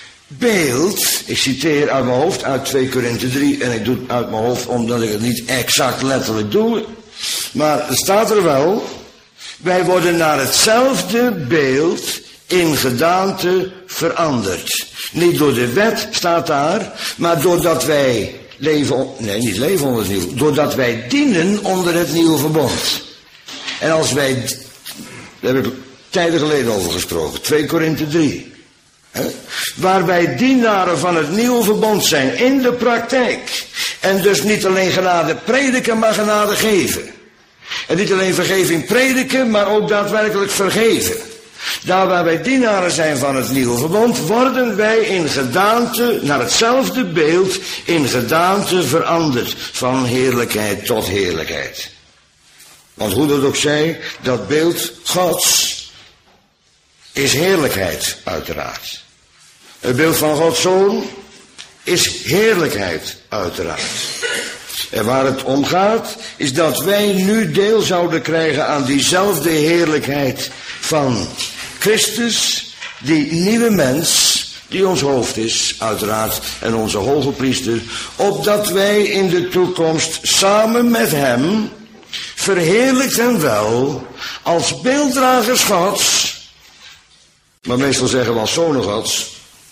beeld, ik citeer uit mijn hoofd uit twee Korinthe drie. En ik doe het uit mijn hoofd omdat ik het niet exact letterlijk doe. Maar het staat er wel. Wij worden naar hetzelfde beeld in gedaante veranderd. Niet door de wet staat daar, maar doordat wij leven, nee niet leven onder het nieuw, doordat wij dienen onder het nieuwe verbond. En als wij, daar heb ik tijden geleden over gesproken, twee Korinthe drie. Hè, waar wij dienaren van het nieuwe verbond zijn in de praktijk. En dus niet alleen genade prediken, maar genade geven. En niet alleen vergeving prediken, maar ook daadwerkelijk vergeven. Daar waar wij dienaren zijn van het nieuwe verbond, worden wij in gedaante, naar hetzelfde beeld, in gedaante veranderd. Van heerlijkheid tot heerlijkheid. Want hoe dat ook zij, dat beeld Gods is heerlijkheid uiteraard. Het beeld van Gods Zoon is heerlijkheid uiteraard. En waar het om gaat, is dat wij nu deel zouden krijgen aan diezelfde heerlijkheid van Christus, die nieuwe mens, die ons hoofd is, uiteraard, en onze hoge priester, opdat wij in de toekomst samen met hem, verheerlijkt en wel, als beelddragers Gods, maar meestal zeggen we als zonen Gods,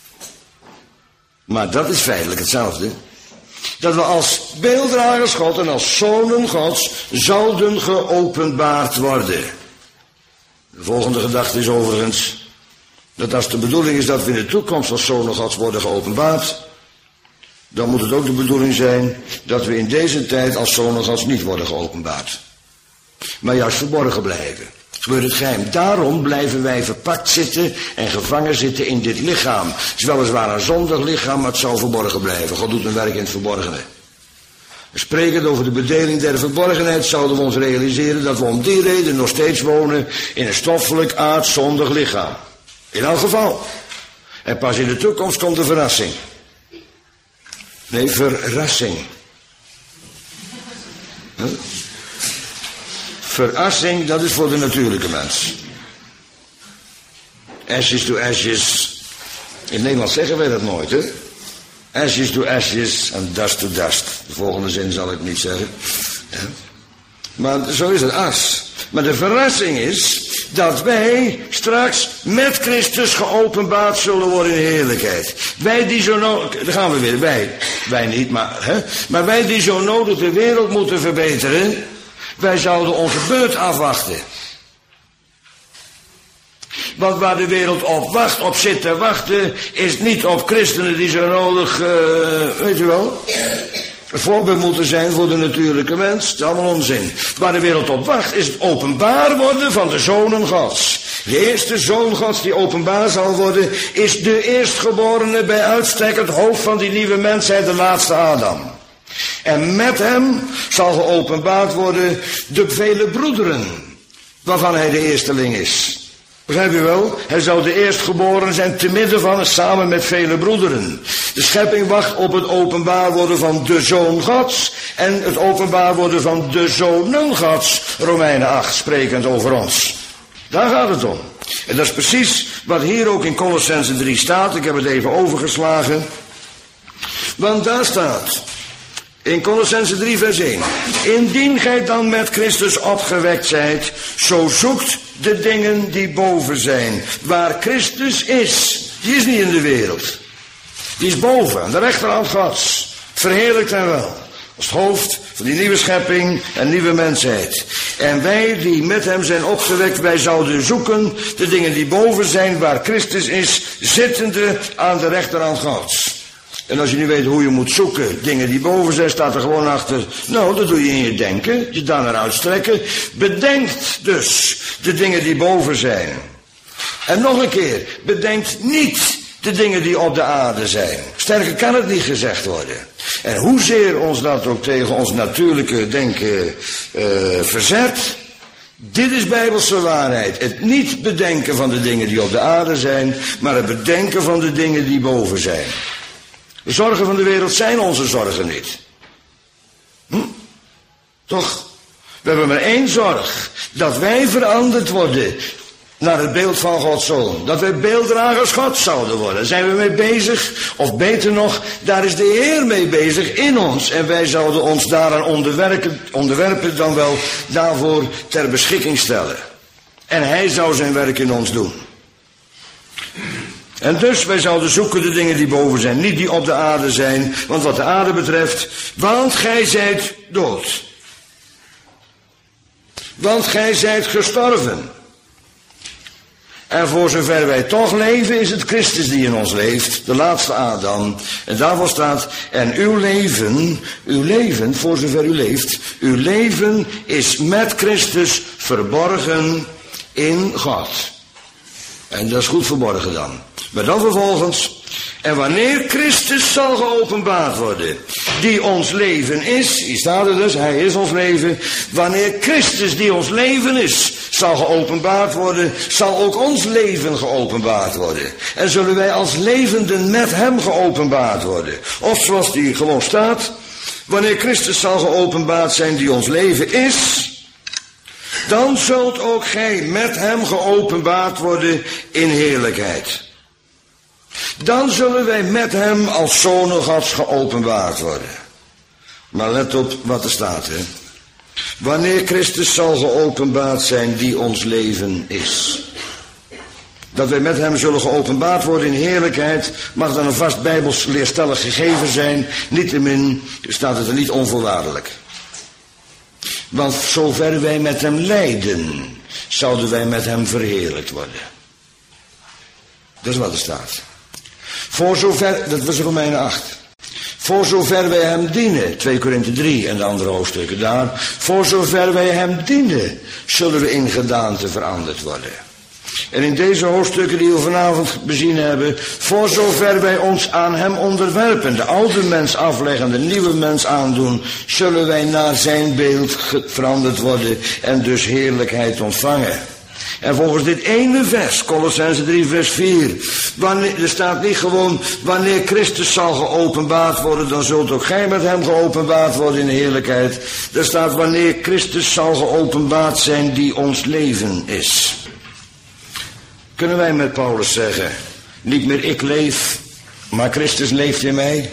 maar dat is feitelijk hetzelfde, dat we als beelddragers God en als zonen Gods zouden geopenbaard worden. De volgende gedachte is overigens dat als de bedoeling is dat we in de toekomst als zonen Gods worden geopenbaard, dan moet het ook de bedoeling zijn dat we in deze tijd als zonen Gods niet worden geopenbaard. Maar juist verborgen blijven. Gebeurt het geheim. Daarom blijven wij verpakt zitten en gevangen zitten in dit lichaam. Het is weliswaar een zondig lichaam, maar het zal verborgen blijven. God doet een werk in het verborgene. Sprekend over de bedeling der verborgenheid zouden we ons realiseren dat we om die reden nog steeds wonen in een stoffelijk aardzondig lichaam. In elk geval. En pas in de toekomst komt de verrassing. Nee, verrassing. Huh? Verrassing, dat is voor de natuurlijke mens. Ashes to ashes. In Nederland zeggen wij dat nooit, hè? Ashes to ashes en dust to dust. De volgende zin zal ik niet zeggen. Ja. Maar zo is het as. Maar de verrassing is dat wij straks met Christus geopenbaard zullen worden in heerlijkheid. Wij die zo nodig, daar gaan we weer, wij. wij niet, maar, hè? Maar wij die zo nodig de wereld moeten verbeteren, wij zouden onze beurt afwachten. Want waar de wereld op wacht, op zit te wachten, is niet op christenen die zo nodig, uh, weet je wel, een voorbeeld moeten zijn voor de natuurlijke mens. Het is allemaal onzin. Waar de wereld op wacht, is het openbaar worden van de zonen Gods. De eerste zoon Gods die openbaar zal worden, is de eerstgeborene, bij uitstek het hoofd van die nieuwe mensheid, de laatste Adam. En met hem zal geopenbaard worden de vele broederen, waarvan hij de eersteling is. Begrijp je wel? Hij zou de eerstgeboren zijn te midden van en samen met vele broederen. De schepping wacht op het openbaar worden van de Zoon Gods en het openbaar worden van de zonen Gods. Romeinen acht, sprekend over ons. Daar gaat het om. En dat is precies wat hier ook in Kolossenzen drie staat. Ik heb het even overgeslagen. Want daar staat, in Kolossenzen drie vers één. Indien gij dan met Christus opgewekt zijt, zo zoekt de dingen die boven zijn. Waar Christus is, die is niet in de wereld. Die is boven, aan de rechterhand Gods. Verheerlijkt hem wel. Als hoofd van die nieuwe schepping en nieuwe mensheid. En wij die met hem zijn opgewekt, wij zouden zoeken de dingen die boven zijn, waar Christus is, zittende aan de rechterhand Gods. En als je nu weet hoe je moet zoeken, dingen die boven zijn, staat er gewoon achter. Nou, dat doe je in je denken, je daar naar uitstrekken. Bedenkt dus de dingen die boven zijn. En nog een keer, bedenkt niet de dingen die op de aarde zijn. Sterker kan het niet gezegd worden. En hoezeer ons dat ook tegen ons natuurlijke denken uh, verzet. Dit is bijbelse waarheid. Het niet bedenken van de dingen die op de aarde zijn, maar het bedenken van de dingen die boven zijn. De zorgen van de wereld zijn onze zorgen niet. Hm? Toch? We hebben maar één zorg. Dat wij veranderd worden naar het beeld van Gods Zoon. Dat wij beelddragers God zouden worden. Zijn we mee bezig? Of beter nog, daar is de Heer mee bezig in ons. En wij zouden ons daaraan onderwerpen, onderwerpen dan wel daarvoor ter beschikking stellen. En Hij zou zijn werk in ons doen. En dus wij zouden zoeken de dingen die boven zijn, niet die op de aarde zijn. Want wat de aarde betreft, want gij zijt dood. Want gij zijt gestorven. En voor zover wij toch leven, is het Christus die in ons leeft, de laatste Adam. En daarvoor staat, en uw leven, uw leven, voor zover u leeft, uw leven is met Christus verborgen in God. En dat is goed verborgen dan. Maar dan vervolgens, en wanneer Christus zal geopenbaard worden, die ons leven is, hier staat er dus, hij is ons leven, wanneer Christus die ons leven is, zal geopenbaard worden, zal ook ons leven geopenbaard worden. En zullen wij als levenden met hem geopenbaard worden. Of zoals die gewoon staat, wanneer Christus zal geopenbaard zijn die ons leven is, dan zult ook gij met hem geopenbaard worden in heerlijkheid. Dan zullen wij met hem als zonen Gods geopenbaard worden. Maar let op wat er staat, hè. Wanneer Christus zal geopenbaard zijn die ons leven is. Dat wij met hem zullen geopenbaard worden in heerlijkheid, mag dan een vast bijbels leerstellig gegeven zijn. Niettemin staat het er niet onvoorwaardelijk. Want zover wij met hem lijden, zouden wij met hem verheerlijkt worden. Dat is wat er staat. Voor zover, dat was Romeinen acht. Voor zover wij hem dienen, twee Korinthe drie en de andere hoofdstukken daar. Voor zover wij hem dienen, zullen we in gedaante veranderd worden. En in deze hoofdstukken die we vanavond bezien hebben, voor zover wij ons aan hem onderwerpen, de oude mens afleggen, de nieuwe mens aandoen, zullen wij naar zijn beeld veranderd worden en dus heerlijkheid ontvangen. En volgens dit ene vers, Kolossenzen drie vers vier, wanneer, er staat niet gewoon, wanneer Christus zal geopenbaard worden, dan zult ook gij met hem geopenbaard worden in de heerlijkheid. Er staat, wanneer Christus zal geopenbaard zijn die ons leven is. Kunnen wij met Paulus zeggen, niet meer ik leef, maar Christus leeft in mij?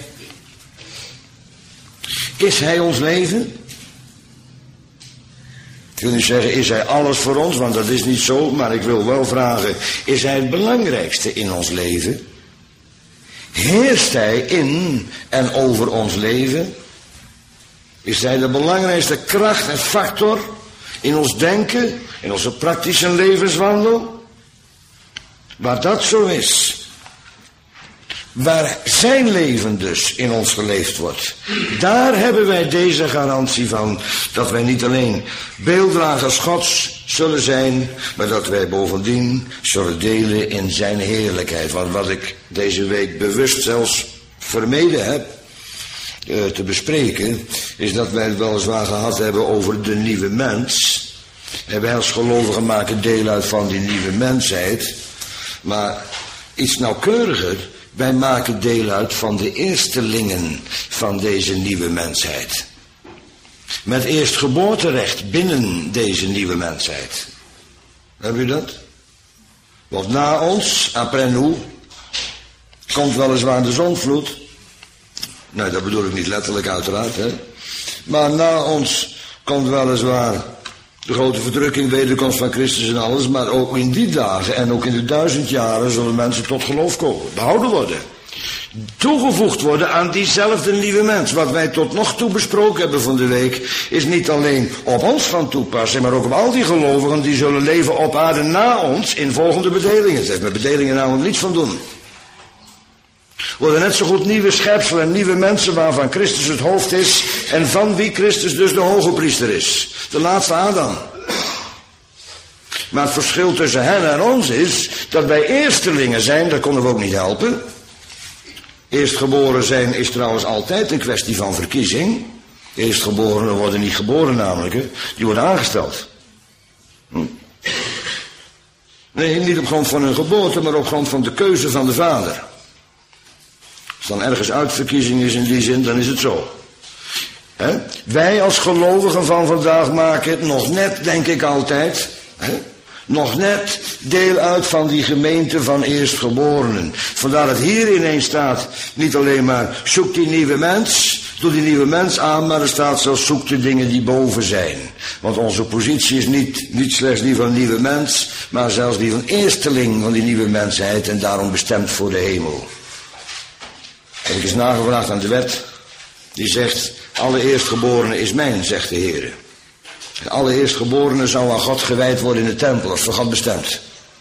Is hij ons leven? Ik wil niet zeggen, is hij alles voor ons, want dat is niet zo, maar ik wil wel vragen, is hij het belangrijkste in ons leven? Heerst hij in en over ons leven? Is hij de belangrijkste kracht en factor in ons denken, in onze praktische levenswandel? Waar dat zo is, waar zijn leven dus in ons geleefd wordt, daar hebben wij deze garantie van, dat wij niet alleen beelddragers Gods zullen zijn, maar dat wij bovendien zullen delen in zijn heerlijkheid. Want wat ik deze week bewust zelfs vermeden heb uh, te bespreken, is dat wij het weliswaar gehad hebben over de nieuwe mens. En wij als gelovigen maken deel uit van die nieuwe mensheid, maar iets nauwkeuriger, wij maken deel uit van de eerstelingen van deze nieuwe mensheid. Met eerstgeboorterecht binnen deze nieuwe mensheid. Heb u dat? Want na ons, après nous, komt weliswaar de zondvloed. Nou, dat bedoel ik niet letterlijk uiteraard, hè. Maar na ons komt weliswaar de grote verdrukking, wederkomst van Christus en alles, maar ook in die dagen en ook in de duizend jaren zullen mensen tot geloof komen, behouden worden. Toegevoegd worden aan diezelfde nieuwe mens. Wat wij tot nog toe besproken hebben van de week, is niet alleen op ons van toepassing, maar ook op al die gelovigen die zullen leven op aarde na ons in volgende bedelingen. Het heeft met bedelingen namelijk niets van doen. Worden net zo goed nieuwe schepselen en nieuwe mensen waarvan Christus het hoofd is en van wie Christus dus de hoge priester is. De laatste Adam. Maar het verschil tussen hen en ons is dat wij eerstelingen zijn, dat konden we ook niet helpen. Eerstgeboren zijn is trouwens altijd een kwestie van verkiezing. Eerstgeborenen worden niet geboren namelijk, hè. Die worden aangesteld. Hm. Nee, niet op grond van hun geboorte, maar op grond van de keuze van de vader. Als dan ergens uitverkiezing is in die zin, dan is het zo. He? Wij als gelovigen van vandaag maken het nog net, denk ik altijd, he? nog net deel uit van die gemeente van eerstgeborenen. Vandaar dat hier ineens staat, niet alleen maar zoek die nieuwe mens, doe die nieuwe mens aan, maar er staat zelfs zoek de dingen die boven zijn. Want onze positie is niet, niet slechts die van een nieuwe mens, maar zelfs die van eersteling van die nieuwe mensheid en daarom bestemd voor de hemel. Heb ik eens nagevraagd aan de wet, die zegt, alle eerstgeborene is mijn, zegt de Heer. Alle eerstgeborene zou aan God gewijd worden in de tempel, of voor God bestemd.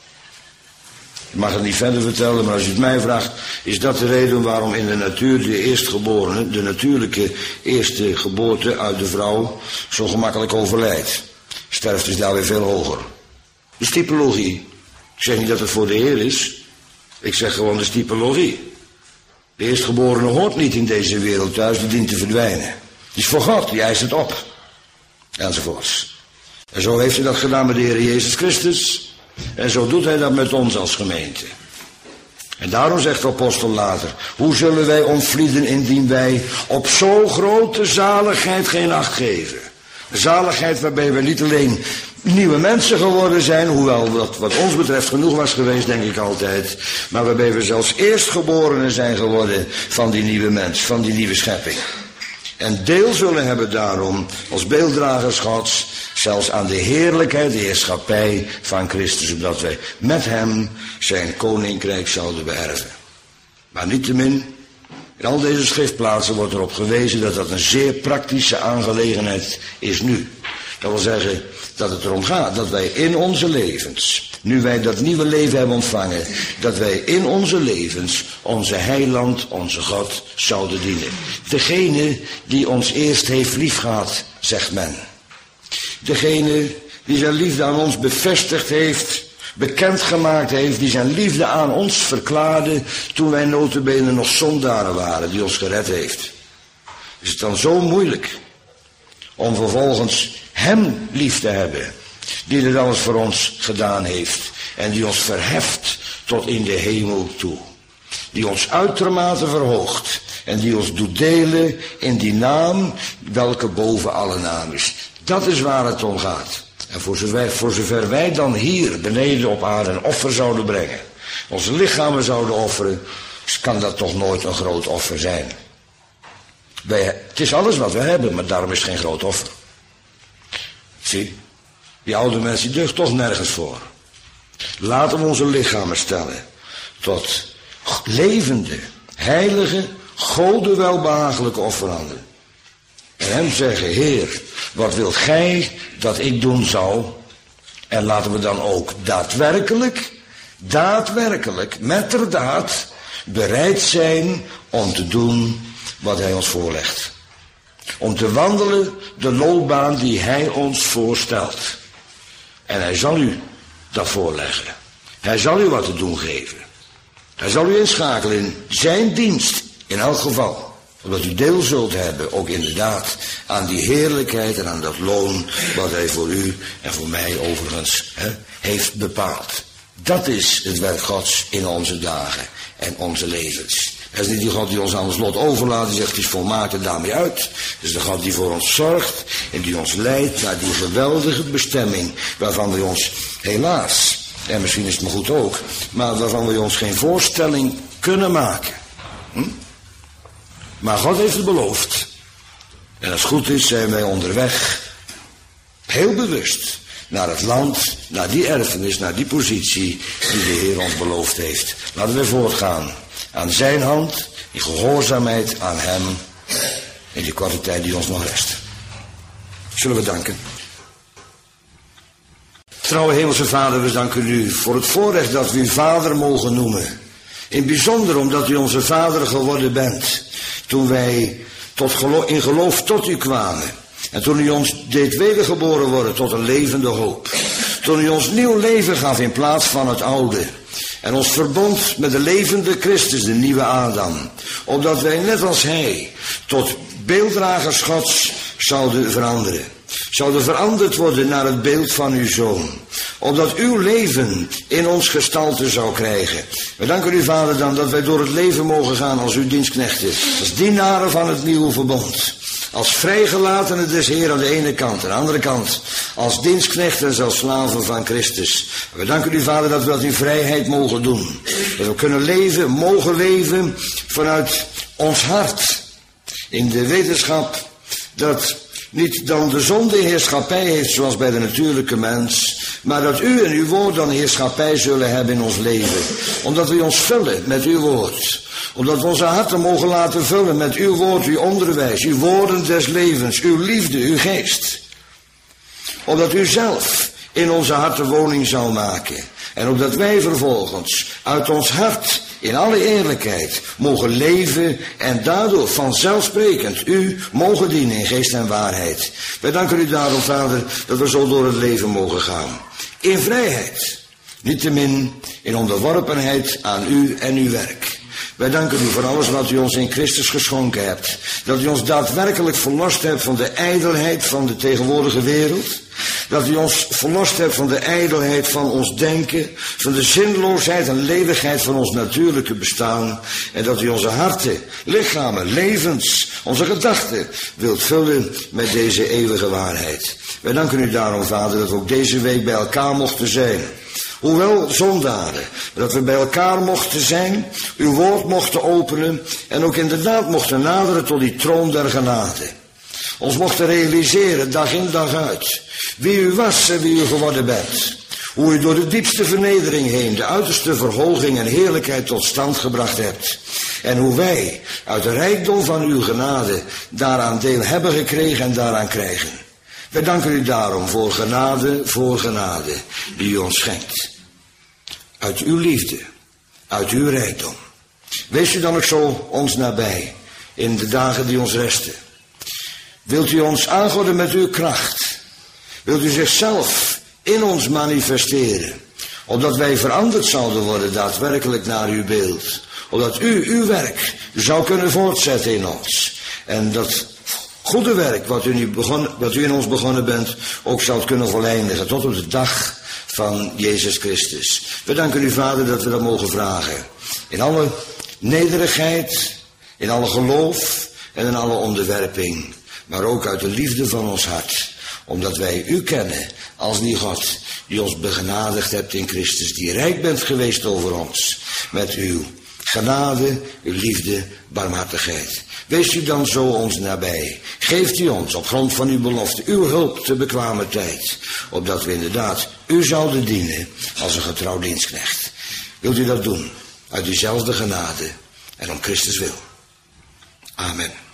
Ik mag het niet verder vertellen, maar als u het mij vraagt, is dat de reden waarom in de natuur de eerstgeborene, de natuurlijke eerste geboorte uit de vrouw, zo gemakkelijk overlijdt. Sterfte is daar weer veel hoger. De typologie. Ik zeg niet dat het voor de Heer is, ik zeg gewoon de typologie. De eerstgeborene hoort niet in deze wereld thuis, die dient te verdwijnen. Die is voor God, die eist het op. Enzovoorts. En zo heeft hij dat gedaan met de Heer Jezus Christus. En zo doet hij dat met ons als gemeente. En daarom zegt de apostel later, hoe zullen wij ontvlieden indien wij op zo grote zaligheid geen acht geven? Zaligheid waarbij we niet alleen nieuwe mensen geworden zijn, hoewel dat wat ons betreft genoeg was geweest, denk ik altijd, maar waarbij we zelfs eerstgeborenen zijn geworden van die nieuwe mens, van die nieuwe schepping. En deel zullen hebben daarom, als beelddragers Gods, zelfs aan de heerlijkheid, de heerschappij van Christus, opdat wij met hem zijn koninkrijk zouden beërven. Maar niettemin, in al deze schriftplaatsen wordt erop gewezen dat dat een zeer praktische aangelegenheid is nu. Dat wil zeggen dat het erom gaat dat wij in onze levens, nu wij dat nieuwe leven hebben ontvangen, dat wij in onze levens onze heiland, onze God, zouden dienen. Degene die ons eerst heeft liefgehad, zegt men. Degene die zijn liefde aan ons bevestigd heeft, bekendgemaakt heeft, die zijn liefde aan ons verklaarde toen wij nota bene nog zondaren waren, die ons gered heeft. Is het dan zo moeilijk om vervolgens hem lief te hebben, die dit alles voor ons gedaan heeft en die ons verheft tot in de hemel toe, die ons uitermate verhoogt en die ons doet delen in die naam welke boven alle naam is. Dat is waar het om gaat. En voor zover, voor zover wij dan hier beneden op aarde een offer zouden brengen, onze lichamen zouden offeren, kan dat toch nooit een groot offer zijn. Wij, het is alles wat we hebben, maar daarom is het geen groot offer. Zie, die oude mens die deugt toch nergens voor. Laten we onze lichamen stellen tot levende heilige, Gode welbehagelijke offeranden. En hem zeggen, Heer, wat wilt gij dat ik doen zou? En laten we dan ook daadwerkelijk, daadwerkelijk, metterdaad, bereid zijn om te doen wat hij ons voorlegt. Om te wandelen de loopbaan die hij ons voorstelt. En hij zal u dat voorleggen. Hij zal u wat te doen geven. Hij zal u inschakelen in zijn dienst, in elk geval. Omdat u deel zult hebben, ook inderdaad, aan die heerlijkheid en aan dat loon wat hij voor u en voor mij overigens hè, heeft bepaald. Dat is het werk Gods in onze dagen en onze levens. Het is niet die God die ons aan ons lot overlaat, die zegt het is volmaakt en daarmee uit. Het is de God die voor ons zorgt en die ons leidt naar die geweldige bestemming waarvan we ons helaas, en misschien is het maar goed ook, maar waarvan we ons geen voorstelling kunnen maken. Hm? Maar God heeft het beloofd. En als het goed is zijn wij onderweg, heel bewust, naar het land, naar die erfenis, naar die positie die de Heer ons beloofd heeft. Laten we voortgaan aan zijn hand, in gehoorzaamheid aan hem, in die korte tijd die ons nog rest. Zullen we danken. Trouwe Hemelse Vader, we danken u voor het voorrecht dat we u Vader mogen noemen. In het bijzonder omdat u onze Vader geworden bent. Toen wij tot gelo- in geloof tot u kwamen. En toen u ons deed wedergeboren worden tot een levende hoop. Toen u ons nieuw leven gaf in plaats van het oude. En ons verbond met de levende Christus, de nieuwe Adam. Opdat wij net als hij tot beelddragers Gods zouden veranderen. Zouden veranderd worden naar het beeld van uw Zoon. Opdat uw leven in ons gestalte zou krijgen. We danken u, Vader, dan dat wij door het leven mogen gaan als uw dienstknechten. Als dienaren van het nieuwe verbond. Als vrijgelatenen des Heer aan de ene kant. Aan de andere kant als dienstknechten en als slaven van Christus. We danken u, Vader, dat we dat in vrijheid mogen doen. Dat we kunnen leven, mogen leven vanuit ons hart. In de wetenschap dat niet dan de zonde heerschappij heeft zoals bij de natuurlijke mens. Maar dat u en uw woord dan heerschappij zullen hebben in ons leven. Omdat we ons vullen met uw woord. Omdat we onze harten mogen laten vullen met uw woord, uw onderwijs, uw woorden des levens, uw liefde, uw geest. Opdat u zelf in onze harten woning zou maken. En opdat wij vervolgens uit ons hart in alle eerlijkheid mogen leven en daardoor vanzelfsprekend u mogen dienen in geest en waarheid. Wij danken u daarom, Vader, dat we zo door het leven mogen gaan. In vrijheid, niettemin in onderworpenheid aan u en uw werk. Wij danken u voor alles wat u ons in Christus geschonken hebt. Dat u ons daadwerkelijk verlost hebt van de ijdelheid van de tegenwoordige wereld. Dat u ons verlost hebt van de ijdelheid van ons denken. Van de zinloosheid en ledigheid van ons natuurlijke bestaan. En dat u onze harten, lichamen, levens, onze gedachten wilt vullen met deze eeuwige waarheid. Wij danken u daarom, Vader, dat we ook deze week bij elkaar mochten zijn. Hoewel zondaren, dat we bij elkaar mochten zijn, uw woord mochten openen en ook inderdaad mochten naderen tot die troon der genade. Ons mochten realiseren, dag in dag uit, wie u was en wie u geworden bent. Hoe u door de diepste vernedering heen de uiterste verhoging en heerlijkheid tot stand gebracht hebt. En hoe wij uit de rijkdom van uw genade daaraan deel hebben gekregen en daaraan krijgen. Wij danken u daarom voor genade, voor genade, die u ons schenkt. Uit uw liefde, uit uw rijkdom. Wees u dan ook zo ons nabij, in de dagen die ons resten. Wilt u ons aangoeden met uw kracht? Wilt u zichzelf in ons manifesteren? Opdat wij veranderd zouden worden daadwerkelijk naar uw beeld. Opdat u uw werk zou kunnen voortzetten in ons. En dat goede werk wat u, nu begon, wat u in ons begonnen bent ook zou kunnen voleindigen tot op de dag van Jezus Christus. We danken u, Vader, dat we dat mogen vragen. In alle nederigheid, in alle geloof en in alle onderwerping. Maar ook uit de liefde van ons hart. Omdat wij u kennen als die God die ons begenadigd hebt in Christus. Die rijk bent geweest over ons. Met uw genade, uw liefde, barmhartigheid. Wees u dan zo ons nabij. Geeft u ons op grond van uw belofte, uw hulp te bekwame tijd. Opdat we inderdaad u zouden dienen als een getrouw dienstknecht. Wilt u dat doen uit diezelfde genade en om Christus wil. Amen.